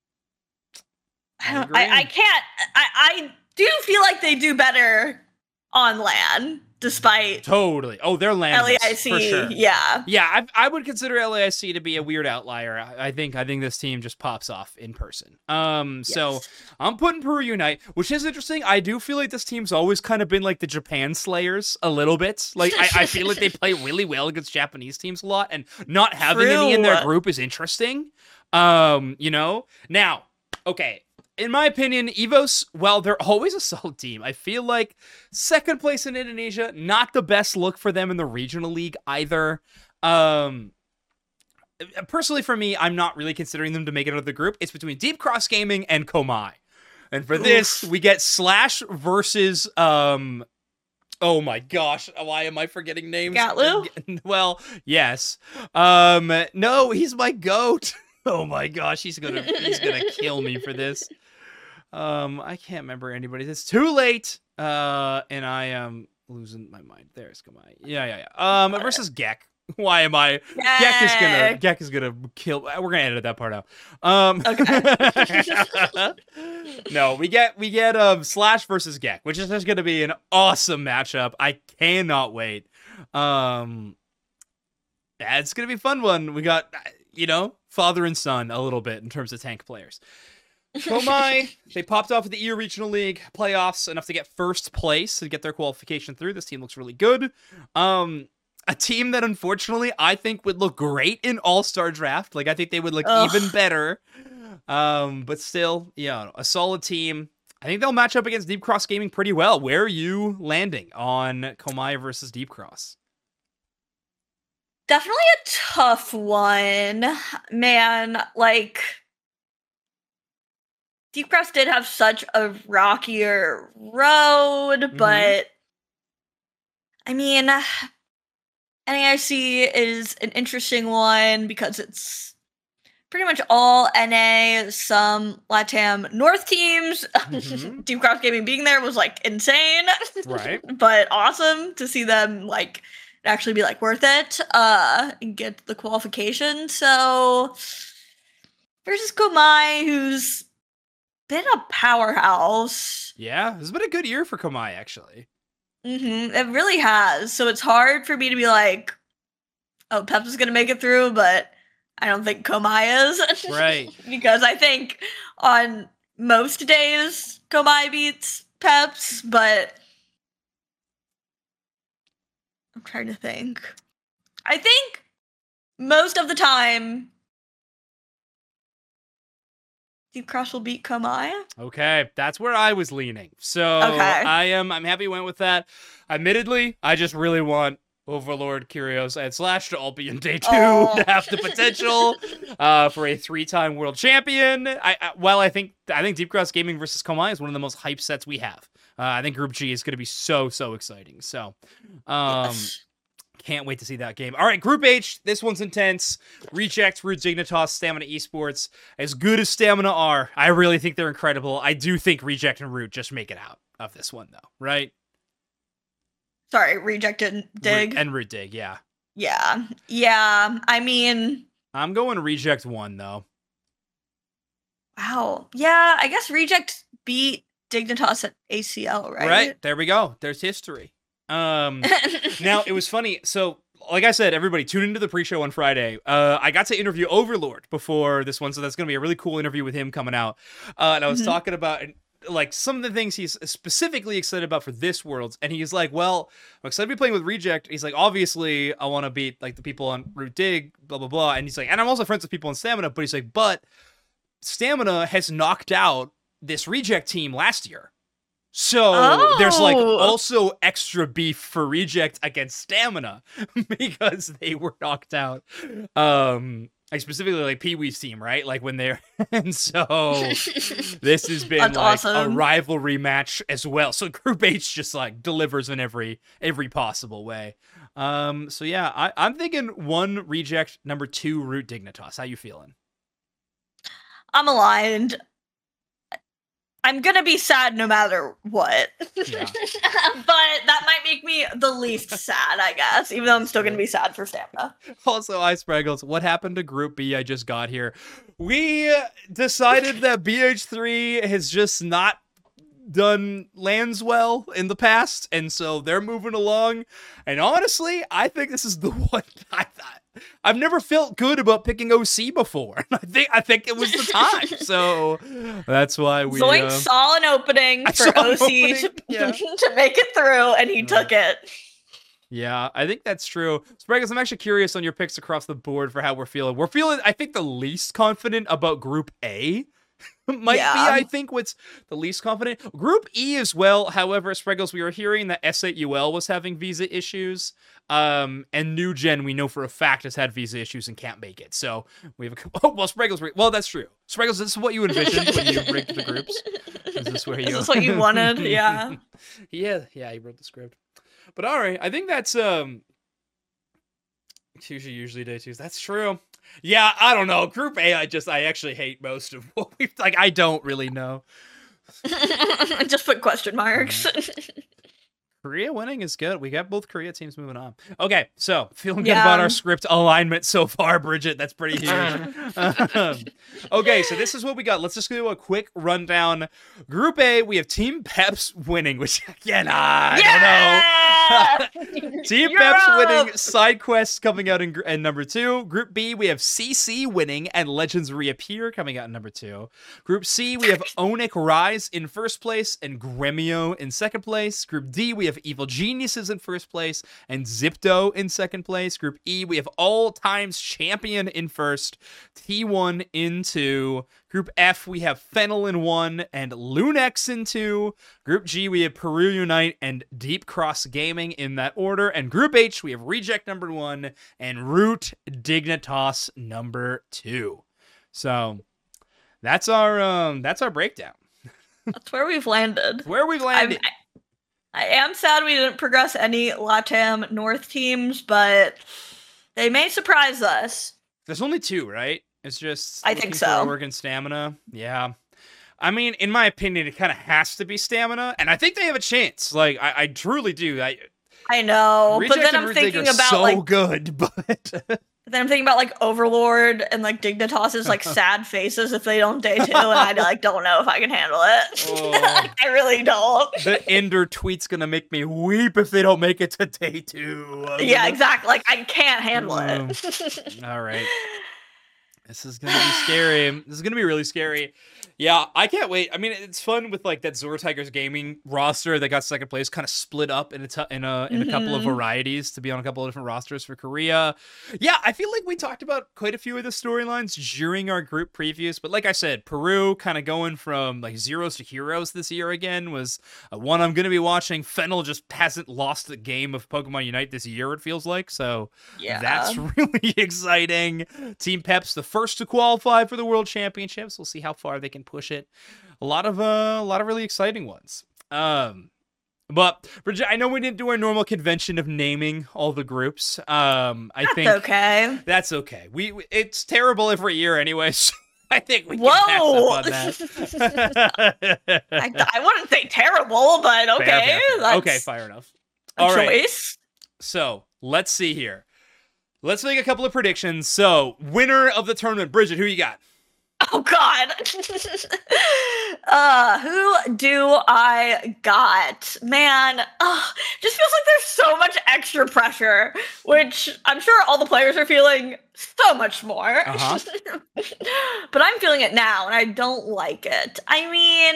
Speaker 2: I
Speaker 1: I
Speaker 2: don't.
Speaker 1: agree.
Speaker 2: I, I can't. I, I do feel like they do better on LAN, despite
Speaker 1: Totally. Oh, they're
Speaker 2: L A I
Speaker 1: landless,
Speaker 2: C.
Speaker 1: for sure.
Speaker 2: Yeah,
Speaker 1: Yeah, I, I would consider L A I C to be a weird outlier. I, I think I think this team just pops off in person. Um, so
Speaker 2: Yes.
Speaker 1: I'm putting Peru Unite, which is interesting. I do feel like this team's always kind of been like the Japan Slayers a little bit. Like I, I feel like they play really well against Japanese teams a lot, and not having any in their
Speaker 2: True.
Speaker 1: group is interesting. Um, you know. Now, okay. In my opinion, Evos, well, they're always a solid team. I feel like second place in Indonesia, not the best look for them in the regional league either. Um, personally, for me, I'm not really considering them to make it out of the group. It's between Deep Cross Gaming and Komai. And for this, we get Slash versus, um, oh my gosh, why am I forgetting names?
Speaker 2: Gatlu?
Speaker 1: Well, yes. Um, no, he's my goat. Oh my gosh, he's gonna he's gonna kill me for this. Um, I can't remember anybody's. It's too late. Uh, and I am losing my mind. There's Kamai. Yeah, yeah, yeah. Um, versus Gek. Why am I? Gek is gonna. Gek is gonna kill. We're gonna edit that part out. Um.
Speaker 2: Okay.
Speaker 1: No, we get we get um Slash versus Gek, which is just gonna be an awesome matchup. I cannot wait. Um. Yeah, it's gonna be a fun one. We got, you know, father and son a little bit in terms of tank players. Komai, they popped off at the E U Regional League playoffs enough to get first place and get their qualification through. This team looks really good. Um, a team that unfortunately I think would look great in All-Star Draft. Like I think they would look
Speaker 2: Ugh.
Speaker 1: even better. Um, but still, yeah, a solid team. I think they'll match up against Deep Cross Gaming pretty well. Where are you landing on Komai versus Deep Cross?
Speaker 2: Definitely a tough one, man. Like, Deep Cross did have such a rockier road,
Speaker 1: Mhm.
Speaker 2: but I mean, N A I C is an interesting one because it's pretty much all N A, some LATAM North teams.
Speaker 1: Mhm.
Speaker 2: Deep Cross Gaming being there was like insane,
Speaker 1: Right.
Speaker 2: but awesome to see them like actually be like worth it uh and get the qualification. So versus Komai, who's been a powerhouse.
Speaker 1: Yeah, it's been a good year for Komai, actually.
Speaker 2: Mm-hmm. It really has. So it's hard for me to be like, oh, Peps is gonna make it through, but I don't think Komai is.
Speaker 1: Right.
Speaker 2: Because I think on most days Komai beats Peps, but I'm trying to think. I think most of the time Deep Cross will beat Komai.
Speaker 1: Okay, that's where I was leaning. So
Speaker 2: Okay.
Speaker 1: I am I'm happy I went with that. Admittedly, I just really want Overlord, Kyrios, and Slash to all be in day two
Speaker 2: Oh.
Speaker 1: to have the potential uh, for a three-time world champion. I, I well, I think I think Deep Cross Gaming versus Komai is one of the most hype sets we have. Uh, I think Group G is going to be so so exciting. So, um,
Speaker 2: Yes.
Speaker 1: can't wait to see that game. All right, Group H. This one's intense. Reject, Root Dignitas, Stamina Esports. As good as Stamina are, I really think they're incredible. I do think Reject and Root just make it out of this one, though. Right?
Speaker 2: Sorry, rejected dig.
Speaker 1: Root and Root Dig, yeah.
Speaker 2: Yeah. Yeah. I mean,
Speaker 1: I'm going Reject one though.
Speaker 2: wow. Yeah, I guess Reject beat Dignitas at A C L, right?
Speaker 1: Right. There we go. There's history. Um. Now, it was funny. So, like I said, everybody tune into the pre-show on Friday. Uh, I got to interview Overlord before this one, so that's going to be a really cool interview with him coming out. Uh, and I was
Speaker 2: Mhm.
Speaker 1: talking about like some of the things he's specifically excited about for this Worlds, and he's like, "Well, I'm excited to be playing with Reject." He's like, "Obviously, I want to beat like the people on Root Dig, blah blah blah." And he's like, "And I'm also friends with people on Stamina," but he's like, "But Stamina has knocked out this Reject team last year." So there's like
Speaker 2: Oh.
Speaker 1: also extra beef for Reject against Stamina because they were knocked out. Um, like specifically like Pee Wee's team, right? Like when they're and so this has been
Speaker 2: That's
Speaker 1: like a
Speaker 2: awesome.
Speaker 1: rivalry match as well. So Group H just like delivers in every every possible way. Um, so yeah, I, I'm thinking one Reject, number two Root Dignitas. How you feeling?
Speaker 2: I'm aligned. I'm gonna be sad no matter what.
Speaker 1: Yeah.
Speaker 2: But that might make me the least sad, I guess, even though I'm still gonna be sad for Stamina.
Speaker 1: Also, Ice Spriggles, what happened to Group B? I just got here. We decided that B H three has just not done lands well in the past, and so they're moving along. And honestly, I think this is the one I thought. I've never felt good about picking O C before. I think I think it was the time. So that's why we
Speaker 2: Zoink
Speaker 1: uh,
Speaker 2: saw an opening
Speaker 1: I
Speaker 2: for
Speaker 1: saw an
Speaker 2: O C
Speaker 1: opening,
Speaker 2: to,
Speaker 1: yeah.
Speaker 2: to make it through, and he
Speaker 1: Uh,
Speaker 2: took it.
Speaker 1: Yeah, I think that's true. Spriggles, I'm actually curious on your picks across the board for how we're feeling. We're feeling, I think, the least confident about Group A. Might
Speaker 2: Yeah.
Speaker 1: be, I think, what's the least confident. Group E as well. However, Spriggles, we were hearing that S eight U L was having visa issues. Um, and New Gen, we know for a fact, has had visa issues and can't make it. So we have a oh, well, Spriggles. Well, that's true. Spriggles, this is what you envisioned when you rigged the groups. Is this where you?
Speaker 2: Is this what you wanted? Yeah.
Speaker 1: Yeah, yeah. He wrote the script. But all right, I think that's um. Usually, usually day twos. That's true. Yeah, I don't know. Group A, I just, I actually hate most of what we've, like, I don't really know.
Speaker 2: Just put question marks.
Speaker 1: Korea winning is good. We got both Korea teams moving on. Okay, so feeling good
Speaker 2: Yeah.
Speaker 1: about our script alignment so far, Bridget. That's pretty huge. um, okay, so this is what we got. Let's just do a quick rundown. Group A, we have Team Peps winning, which again, I don't know. Team
Speaker 2: Europe!
Speaker 1: Peps winning, Side Quests coming out in, gr- in number two. Group B, we have C C winning and Legends Reappear coming out in number two. Group C, we have Onyx Rise in first place and Gremio in second place. Group D, we have Evil Geniuses in first place and Zipto in second place. Group E, we have All Times Champion in first, T one in two. Group F, we have Fennel in one and Lunex in two. Group G, we have Peru Unite and Deep Cross Gaming in that order. And Group H, we have Reject number one and Root Dignitas number two. So that's our um that's our breakdown.
Speaker 2: That's where we've landed.
Speaker 1: Where we've
Speaker 2: I'm,
Speaker 1: landed.
Speaker 2: I, I am sad we didn't progress any LATAM North teams, but they may surprise us.
Speaker 1: There's only two, right? It's just
Speaker 2: I think
Speaker 1: looking
Speaker 2: so.
Speaker 1: for Oregon Stamina. Yeah. I mean, in my opinion, it kind of has to be Stamina, and I think they have a chance. Like, I, I truly do. I
Speaker 2: I know,
Speaker 1: Reject
Speaker 2: but then
Speaker 1: and
Speaker 2: I'm
Speaker 1: Root Dig
Speaker 2: thinking
Speaker 1: are
Speaker 2: about
Speaker 1: so
Speaker 2: like
Speaker 1: good, but
Speaker 2: then I'm thinking about like Overlord and like Dignitas's like sad faces if they don't day two, and I like don't know if I can handle it.
Speaker 1: Oh.
Speaker 2: I really don't.
Speaker 1: the Ender tweet's gonna make me weep if they don't make it to day two. I'm
Speaker 2: Yeah,
Speaker 1: gonna-
Speaker 2: exactly. Like I can't handle
Speaker 1: Um,
Speaker 2: it.
Speaker 1: All right. This is gonna be scary. This is gonna be really scary. Yeah, I can't wait. I mean, it's fun with like that Zora Tigers gaming roster that got second place, kind of split up in a t- in a in a couple of
Speaker 2: Mhm.
Speaker 1: varieties to be on a couple of different rosters for Korea. Yeah, I feel like we talked about quite a few of the storylines during our group previews, but like I said, Peru kind of going from like zeros to heroes this year again was uh, one I'm gonna be watching. Fennel just hasn't lost a game of Pokemon Unite this year. It feels like so.
Speaker 2: Yeah,
Speaker 1: That's really exciting. Team Pep's the first to qualify for the World Championships. We'll see how far they can push it. A lot of uh, a lot of really exciting ones. Um, but Bridget, I know we didn't do our normal convention of naming all the groups. Um, I
Speaker 2: that's
Speaker 1: think
Speaker 2: okay.
Speaker 1: that's okay. We we- it's terrible every year anyway. So I think we can
Speaker 2: Whoa!
Speaker 1: pass up on that.
Speaker 2: I, I wouldn't say terrible, but okay.
Speaker 1: Fair, fair, fair.
Speaker 2: That's
Speaker 1: Okay, fair enough.
Speaker 2: a
Speaker 1: All right.
Speaker 2: choice.
Speaker 1: So let's see here. Let's make a couple of predictions. So, winner of the tournament, Bridget, who you got?
Speaker 2: Oh God. uh, who do I got? Man, uh, just feels like there's so much extra pressure, which I'm sure all the players are feeling so much more.
Speaker 1: Uh-huh.
Speaker 2: But I'm feeling it now, and I don't like it. I mean,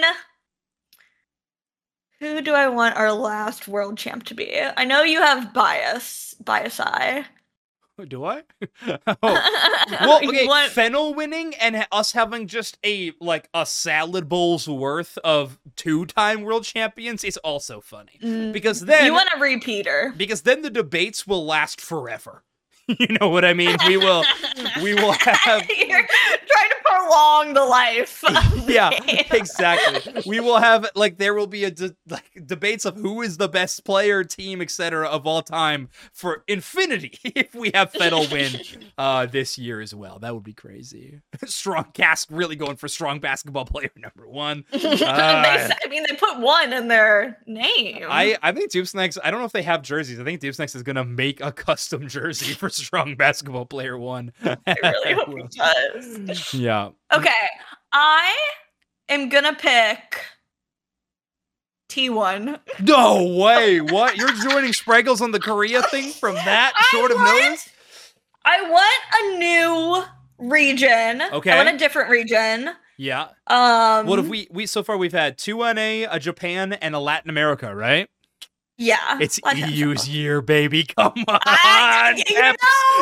Speaker 2: who do I want our last world champ to be? I know you have bias, bias eye.
Speaker 1: Do I? Oh. Well, okay,
Speaker 2: What-
Speaker 1: Fennel winning and ha- us having just a, like, a salad bowl's worth of two-time world champions is also funny.
Speaker 2: Mm,
Speaker 1: Because then...
Speaker 2: you want a repeater.
Speaker 1: Because then the debates will last forever. You know what I mean? We will, we will have...
Speaker 2: You're trying to prolong the life. Of
Speaker 1: Yeah,
Speaker 2: the game.
Speaker 1: exactly. We will have, like, there will be a de- like debates of who is the best player, team, et cetera of all time for infinity if we have Fennel win uh, this year as well. That would be crazy. Strong Cask really going for strong basketball player number one. Uh,
Speaker 2: they, I mean, they put one in their name.
Speaker 1: I, I think Tube Snacks, I don't know if they have jerseys. I think Tube Snacks is going to make a custom jersey for strong basketball player one.
Speaker 2: I really hope it does.
Speaker 1: Yeah.
Speaker 2: Okay, I am gonna pick T one.
Speaker 1: No way. What? You're joining Spraggles on the Korea thing from that
Speaker 2: I
Speaker 1: short of
Speaker 2: want-
Speaker 1: notice?
Speaker 2: I want a new region.
Speaker 1: Okay.
Speaker 2: I want a different region.
Speaker 1: Yeah.
Speaker 2: Um.
Speaker 1: What have we, we, so far we've had two N A, a Japan, and a Latin America, right?
Speaker 2: Yeah.
Speaker 1: It's
Speaker 2: I think
Speaker 1: E U's
Speaker 2: so.
Speaker 1: year, baby. Come on.
Speaker 2: I, you
Speaker 1: Peps.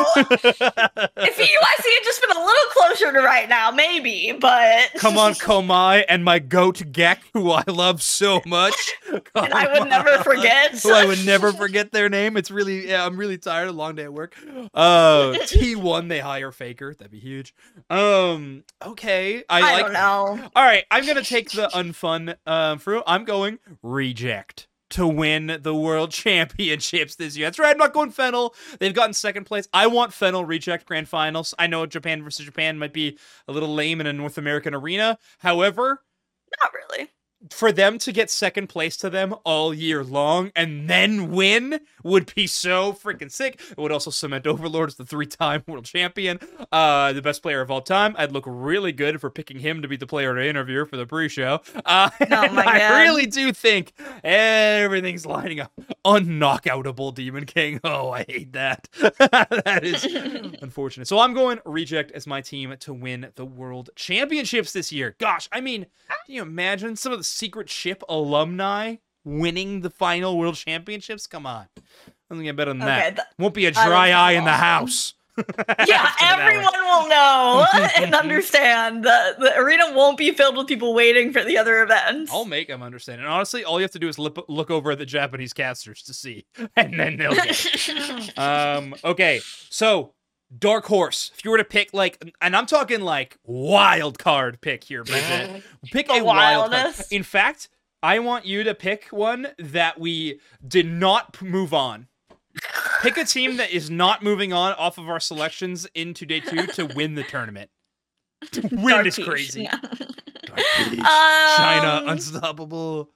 Speaker 2: know, if U I C had just been a little closer to right now, maybe, but
Speaker 1: Come on, Komai, and my goat Gek, who I love so much. Come
Speaker 2: and I would
Speaker 1: on.
Speaker 2: never forget.
Speaker 1: Who I would never forget their name. It's really, yeah, I'm really tired. A long day at work. Uh, T one, they hire Faker. That'd be huge. Um, okay. I,
Speaker 2: I
Speaker 1: like.
Speaker 2: don't know.
Speaker 1: All right, I'm gonna take the unfun um fruit. I'm going Reject to win the world championships this year. That's right. I'm not going Fennel. They've gotten second place. I want Fennel Reject Grand Finals. I know Japan versus Japan might be a little lame in a North American arena. However,
Speaker 2: Not really.
Speaker 1: for them to get second place to them all year long and then win would be so freaking sick. It would also cement Overlord as the three-time world champion, uh, the best player of all time. I'd look really good for picking him to be the player to interview for the pre-show. Uh,
Speaker 2: Oh my
Speaker 1: I
Speaker 2: God.
Speaker 1: really do think everything's lining up. Unknockoutable Demon King. Oh, I hate that. That is unfortunate. So I'm going Reject as my team to win the world championships this year. Gosh, I mean, can you imagine some of the secret ship alumni winning the final world championships? Come on. Doesn't get better than
Speaker 2: Okay,
Speaker 1: that.
Speaker 2: th-
Speaker 1: Won't be a
Speaker 2: that
Speaker 1: dry
Speaker 2: is
Speaker 1: eye in the
Speaker 2: awesome.
Speaker 1: house.
Speaker 2: Yeah,
Speaker 1: After that
Speaker 2: everyone
Speaker 1: one.
Speaker 2: will know and understand. The the arena won't be filled with people waiting for the other events.
Speaker 1: I'll make them understand. And honestly, all you have to do is lip, look over at the Japanese casters to see. And then they'll get it. Um, okay, so Dark Horse. If you were to pick, like, and I'm talking like wild card pick here, Bridget. Pick
Speaker 2: The
Speaker 1: a wild card.
Speaker 2: wildest.
Speaker 1: In fact, I want you to pick one that we did not p- move on. Pick a team that is not moving on off of our selections into day two to win the tournament. To win
Speaker 2: Dark
Speaker 1: is
Speaker 2: Peach,
Speaker 1: crazy.
Speaker 2: yeah.
Speaker 1: Dark Peach,
Speaker 2: Um,
Speaker 1: China, unstoppable.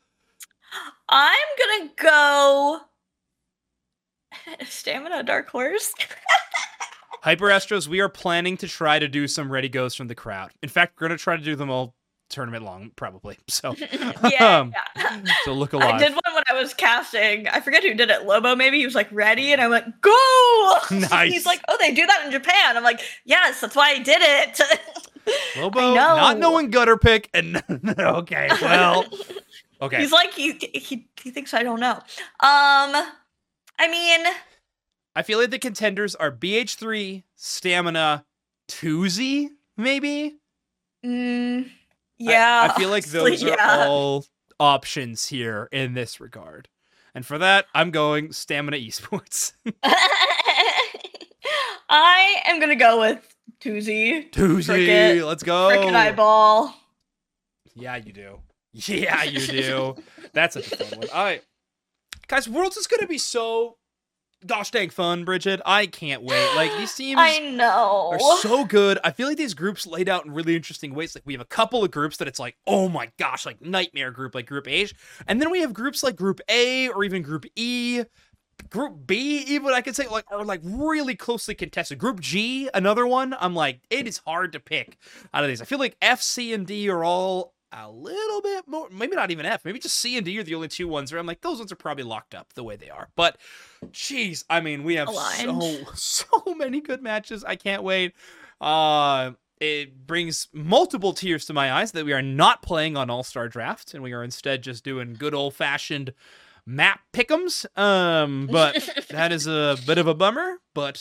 Speaker 2: I'm gonna go Stamina Dark Horse.
Speaker 1: Hyper Astros, we are planning to try to do some ready goes from the crowd. In fact, we're going to try to do them all tournament long, probably. So,
Speaker 2: yeah,
Speaker 1: um,
Speaker 2: yeah.
Speaker 1: so look alive.
Speaker 2: I did one when I was casting. I forget who did it. Lobo, maybe. He was like, ready. And I went, go.
Speaker 1: Nice.
Speaker 2: He's like, oh, they do that in Japan. I'm like, yes, that's why I did it.
Speaker 1: Lobo,
Speaker 2: I know.
Speaker 1: not knowing gutter pick, and okay, well, okay.
Speaker 2: He's like, he, he he thinks I don't know. Um, I mean,
Speaker 1: I feel like the contenders are B H three, Stamina, Tuzi, maybe?
Speaker 2: mm, yeah.
Speaker 1: I, I feel like those
Speaker 2: honestly,
Speaker 1: are
Speaker 2: yeah.
Speaker 1: all options here in this regard. And for that, I'm going Stamina Esports.
Speaker 2: I am gonna go with Tuzi.
Speaker 1: Tuzi,
Speaker 2: Cricket.
Speaker 1: let's go.
Speaker 2: Frickin' eyeball.
Speaker 1: Yeah, you do. Yeah, you do. That's such a fun one. All right. Guys, Worlds is going to be so gosh dang fun, Bridget. I can't wait. Like, these teams
Speaker 2: I know.
Speaker 1: are so good. I feel like these groups laid out in really interesting ways. Like, we have a couple of groups that it's like, oh my gosh, like nightmare group, like Group H. And then we have groups like Group A or even Group E. Group B, even I could say, like, are like really closely contested. Group G, another one. I'm like, it is hard to pick out of these. I feel like F, C, and D are all a little bit more, maybe not even F, maybe just C and D are the only two ones where I'm like, those ones are probably locked up the way they are. But, geez, I mean, we have so,
Speaker 2: Aligned.
Speaker 1: so many good matches. I can't wait. Uh, it brings multiple tears to my eyes that we are not playing on All-Star Draft, and we are instead just doing good old-fashioned map pick'ems. Um, but that is a bit of a bummer, but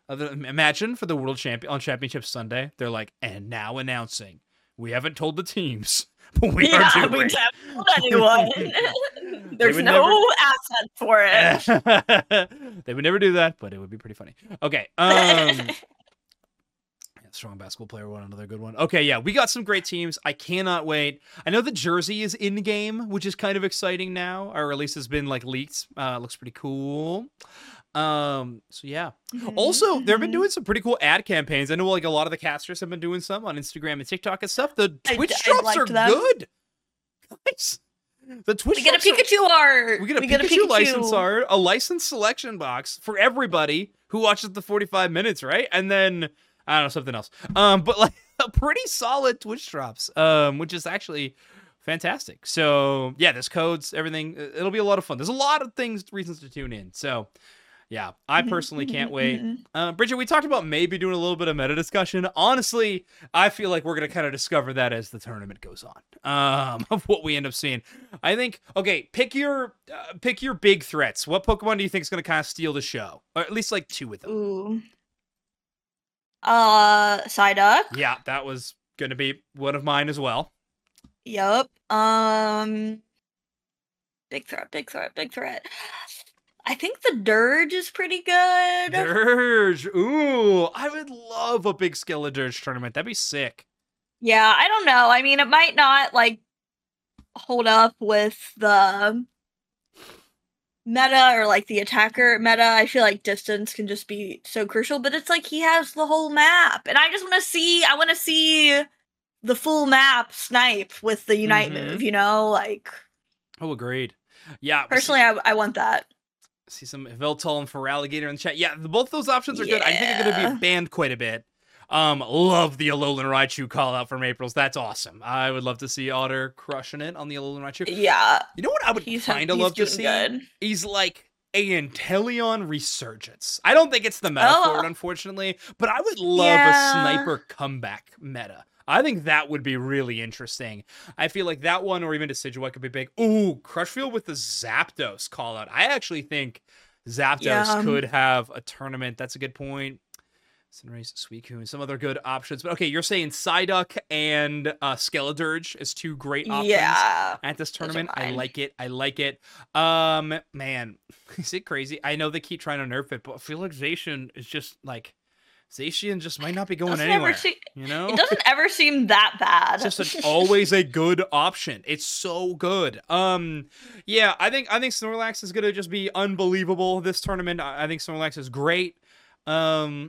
Speaker 1: Other, imagine for the world champion on Championship Sunday, they're like, and now announcing, we haven't told the teams, but we
Speaker 2: yeah,
Speaker 1: are doing.
Speaker 2: we haven't told anyone. There's no never... asset for it.
Speaker 1: They would never do that, but it would be pretty funny. Okay. Um, Strong Basketball Player one, another good one. Okay, yeah, we got some great teams. I cannot wait. I know the jersey is in game, which is kind of exciting now, or at least has been like leaked. Uh, looks pretty cool. Um, so yeah. Mm-hmm. Also, they've been doing some pretty cool ad campaigns. I know like a lot of the casters have been doing some on Instagram and TikTok and stuff. The Twitch I, drops I are them. good. Nice. The Twitch
Speaker 2: we get a Pikachu are, art.
Speaker 1: We get a, we Pikachu, get a Pikachu license art, a license selection box for everybody who watches the forty-five minutes, right? And then I don't know, something else. Um, but like a pretty solid Twitch drops, um, which is actually fantastic. So yeah, there's codes, everything. It'll be a lot of fun. There's a lot of things, reasons to tune in. So yeah, I personally can't wait. Uh, Bridget, we talked about maybe doing a little bit of meta discussion. Honestly, I feel like we're going to kind of discover that as the tournament goes on, um, of what we end up seeing. I think, okay, pick your uh, pick your big threats. What Pokemon do you think is going to kind of steal the show? Or at least like two of them.
Speaker 2: Ooh. Uh, Psyduck.
Speaker 1: Yeah, that was going to be one of mine as well.
Speaker 2: Yep. Um, big threat, big threat, big threat. I think the Dirge is pretty good.
Speaker 1: Dirge. Ooh, I would love a big Skeledirge tournament. That'd be sick.
Speaker 2: Yeah, I don't know. I mean, it might not, like, hold up with the meta or, like, the attacker meta. I feel like distance can just be so crucial, but it's like he has the whole map. And I just want to see, I want to see the full map snipe with the Unite mm-hmm. move, you know? Like.
Speaker 1: Oh, agreed. Yeah.
Speaker 2: Personally, I, I want that.
Speaker 1: See some Veltal and Feraligatr in the chat. Yeah, both those options are yeah. good. I think they're going to be banned quite a bit. Um, love the Alolan Raichu call out from April's. That's awesome. I would love to see Otter crushing it on the Alolan Raichu.
Speaker 2: Yeah.
Speaker 1: You know what I would kind of love to see? Good. He's like a Inteleon resurgence. I don't think it's the meta oh. for it, unfortunately, but I would love yeah. a sniper comeback meta. I think that would be really interesting. I feel like that one, or even Decidueye, could be big. Ooh, Crushfield with the Zapdos call out. I actually think Zapdos yeah. could have a tournament. That's a good point. Cinderace, Suicune, some other good options. But okay, you're saying Psyduck and uh, Skeledirge is two great options
Speaker 2: yeah.
Speaker 1: at this tournament. I like it. I like it. Um, man, is it crazy? I know they keep trying to nerf it, but I feel like Zacian is just like, Zacian just might not be going doesn't anywhere. Se- you know,
Speaker 2: it doesn't ever seem that bad.
Speaker 1: It's just an, always a good option. It's so good. Um, yeah, I think I think Snorlax is gonna just be unbelievable this tournament. I, I think Snorlax is great. Um,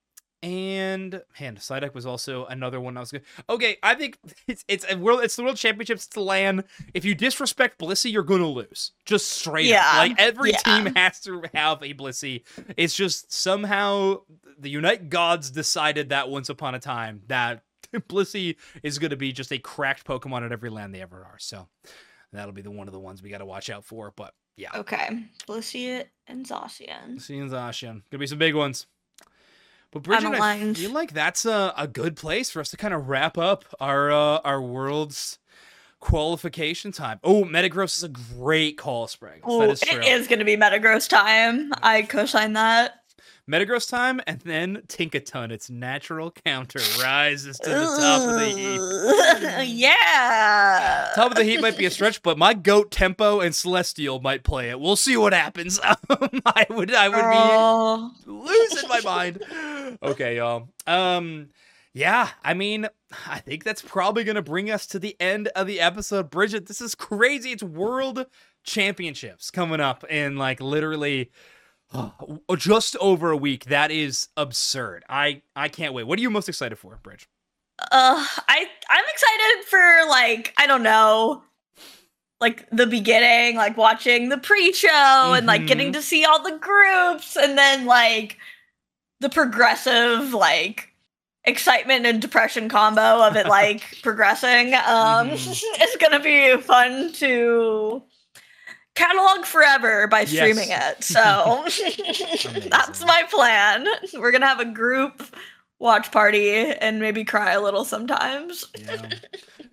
Speaker 1: and man, Psyduck was also another one I was good. Okay, I think it's it's a world. It's the World Championships to LAN. If you disrespect Blissey, you're gonna lose. Just straight
Speaker 2: yeah.
Speaker 1: up. Like every
Speaker 2: yeah.
Speaker 1: team has to have a Blissey. It's just somehow the Unite gods decided that once upon a time that Blissey is gonna be just a cracked Pokemon at every LAN they ever are. So that'll be the one of the ones we got to watch out for. But yeah.
Speaker 2: Okay, Blissey and Zacian.
Speaker 1: Blissey and Zacian. Gonna be some big ones. But Bridget, I feel like that's a, a good place for us to kind of wrap up our uh, our world's qualification time. Oh, Metagross is a great call, Sprague.
Speaker 2: Oh, that is true. It is going to be Metagross time. I co-sign that.
Speaker 1: Metagross time, and then Tinkaton, its natural counter, rises to the top of the heap.
Speaker 2: Yeah.
Speaker 1: Top of the heap might be a stretch, but my goat Tempo and Celestial might play it. We'll see what happens. I would, I would oh. be losing my mind. Okay, y'all. Um, yeah, I mean, I think that's probably gonna bring us to the end of the episode. Bridget, this is crazy. It's World Championships coming up in like literally. Oh, just over a week. That is absurd. I I can't wait. What are you most excited for, Bridge?
Speaker 2: Uh, I I'm excited for like I don't know, like the beginning, like watching the pre-show mm-hmm. and like getting to see all the groups, and then like the progressive like excitement and depression combo of it like progressing. Um, mm-hmm. It's gonna be fun to catalog forever by streaming yes. it. So that's my plan. We're gonna have a group watch party and maybe cry a little sometimes.
Speaker 1: Yeah.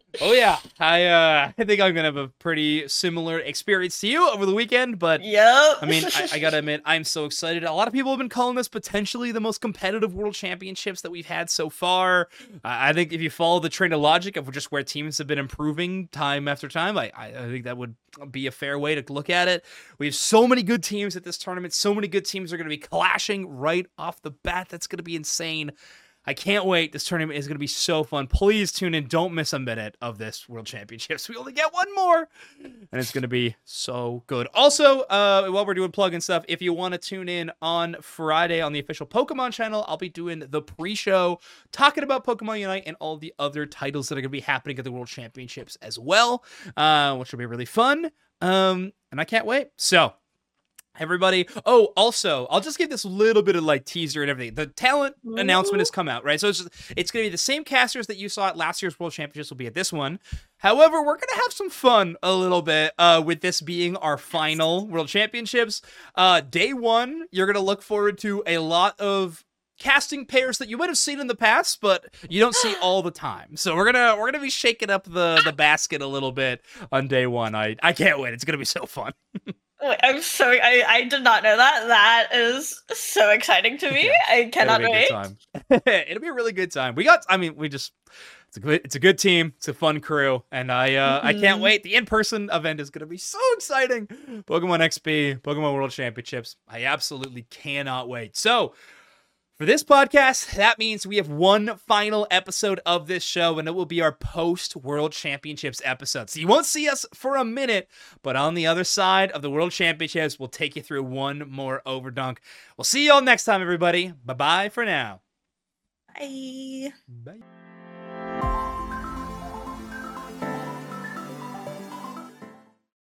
Speaker 1: Oh yeah, I uh, I think I'm gonna have a pretty similar experience to you over the weekend. But
Speaker 2: Yep.
Speaker 1: I mean, I, I gotta admit, I'm so excited. A lot of people have been calling this potentially the most competitive World Championships that we've had so far. Uh, I think if you follow the train of logic of just where teams have been improving time after time, I, I I think that would be a fair way to look at it. We have so many good teams at this tournament. So many good teams are gonna be clashing right off the bat. That's gonna be insane. I can't wait. This tournament is going to be so fun. Please tune in. Don't miss a minute of this World Championships. We only get one more, and it's going to be so good. Also, uh, while we're doing plug and stuff, if you want to tune in on Friday on the official Pokemon channel, I'll be doing the pre-show talking about Pokemon Unite and all the other titles that are going to be happening at the World Championships as well, uh, which will be really fun. Um, and I can't wait. So, everybody. Oh, also, I'll just give this little bit of like teaser and everything. The talent Ooh. announcement has come out, right? So it's just, it's going to be the same casters that you saw at last year's World Championships will be at this one. However, we're going to have some fun a little bit uh, with this being our final World Championships. Uh, day one, you're going to look forward to a lot of casting pairs that you might have seen in the past, but you don't see all the time. So we're gonna we're gonna be shaking up the the basket a little bit on day one. I I can't wait. It's gonna be so fun.
Speaker 2: I'm so I, I did not know that. That is so exciting to me. Yeah, I cannot
Speaker 1: it'll be
Speaker 2: wait.
Speaker 1: A good time. It'll be a really good time. We got. I mean, we just. It's a good. It's a good team. It's a fun crew, and I. Uh, mm-hmm. I can't wait. The in-person event is gonna be so exciting. Pokemon X P, Pokemon World Championships. I absolutely cannot wait. So. For this podcast, that means we have one final episode of this show, and it will be our post-World Championships episode. So you won't see us for a minute, but on the other side of the World Championships, we'll take you through one more Overdunk. We'll see you all next time, everybody. Bye-bye for now.
Speaker 2: Bye.
Speaker 1: Bye.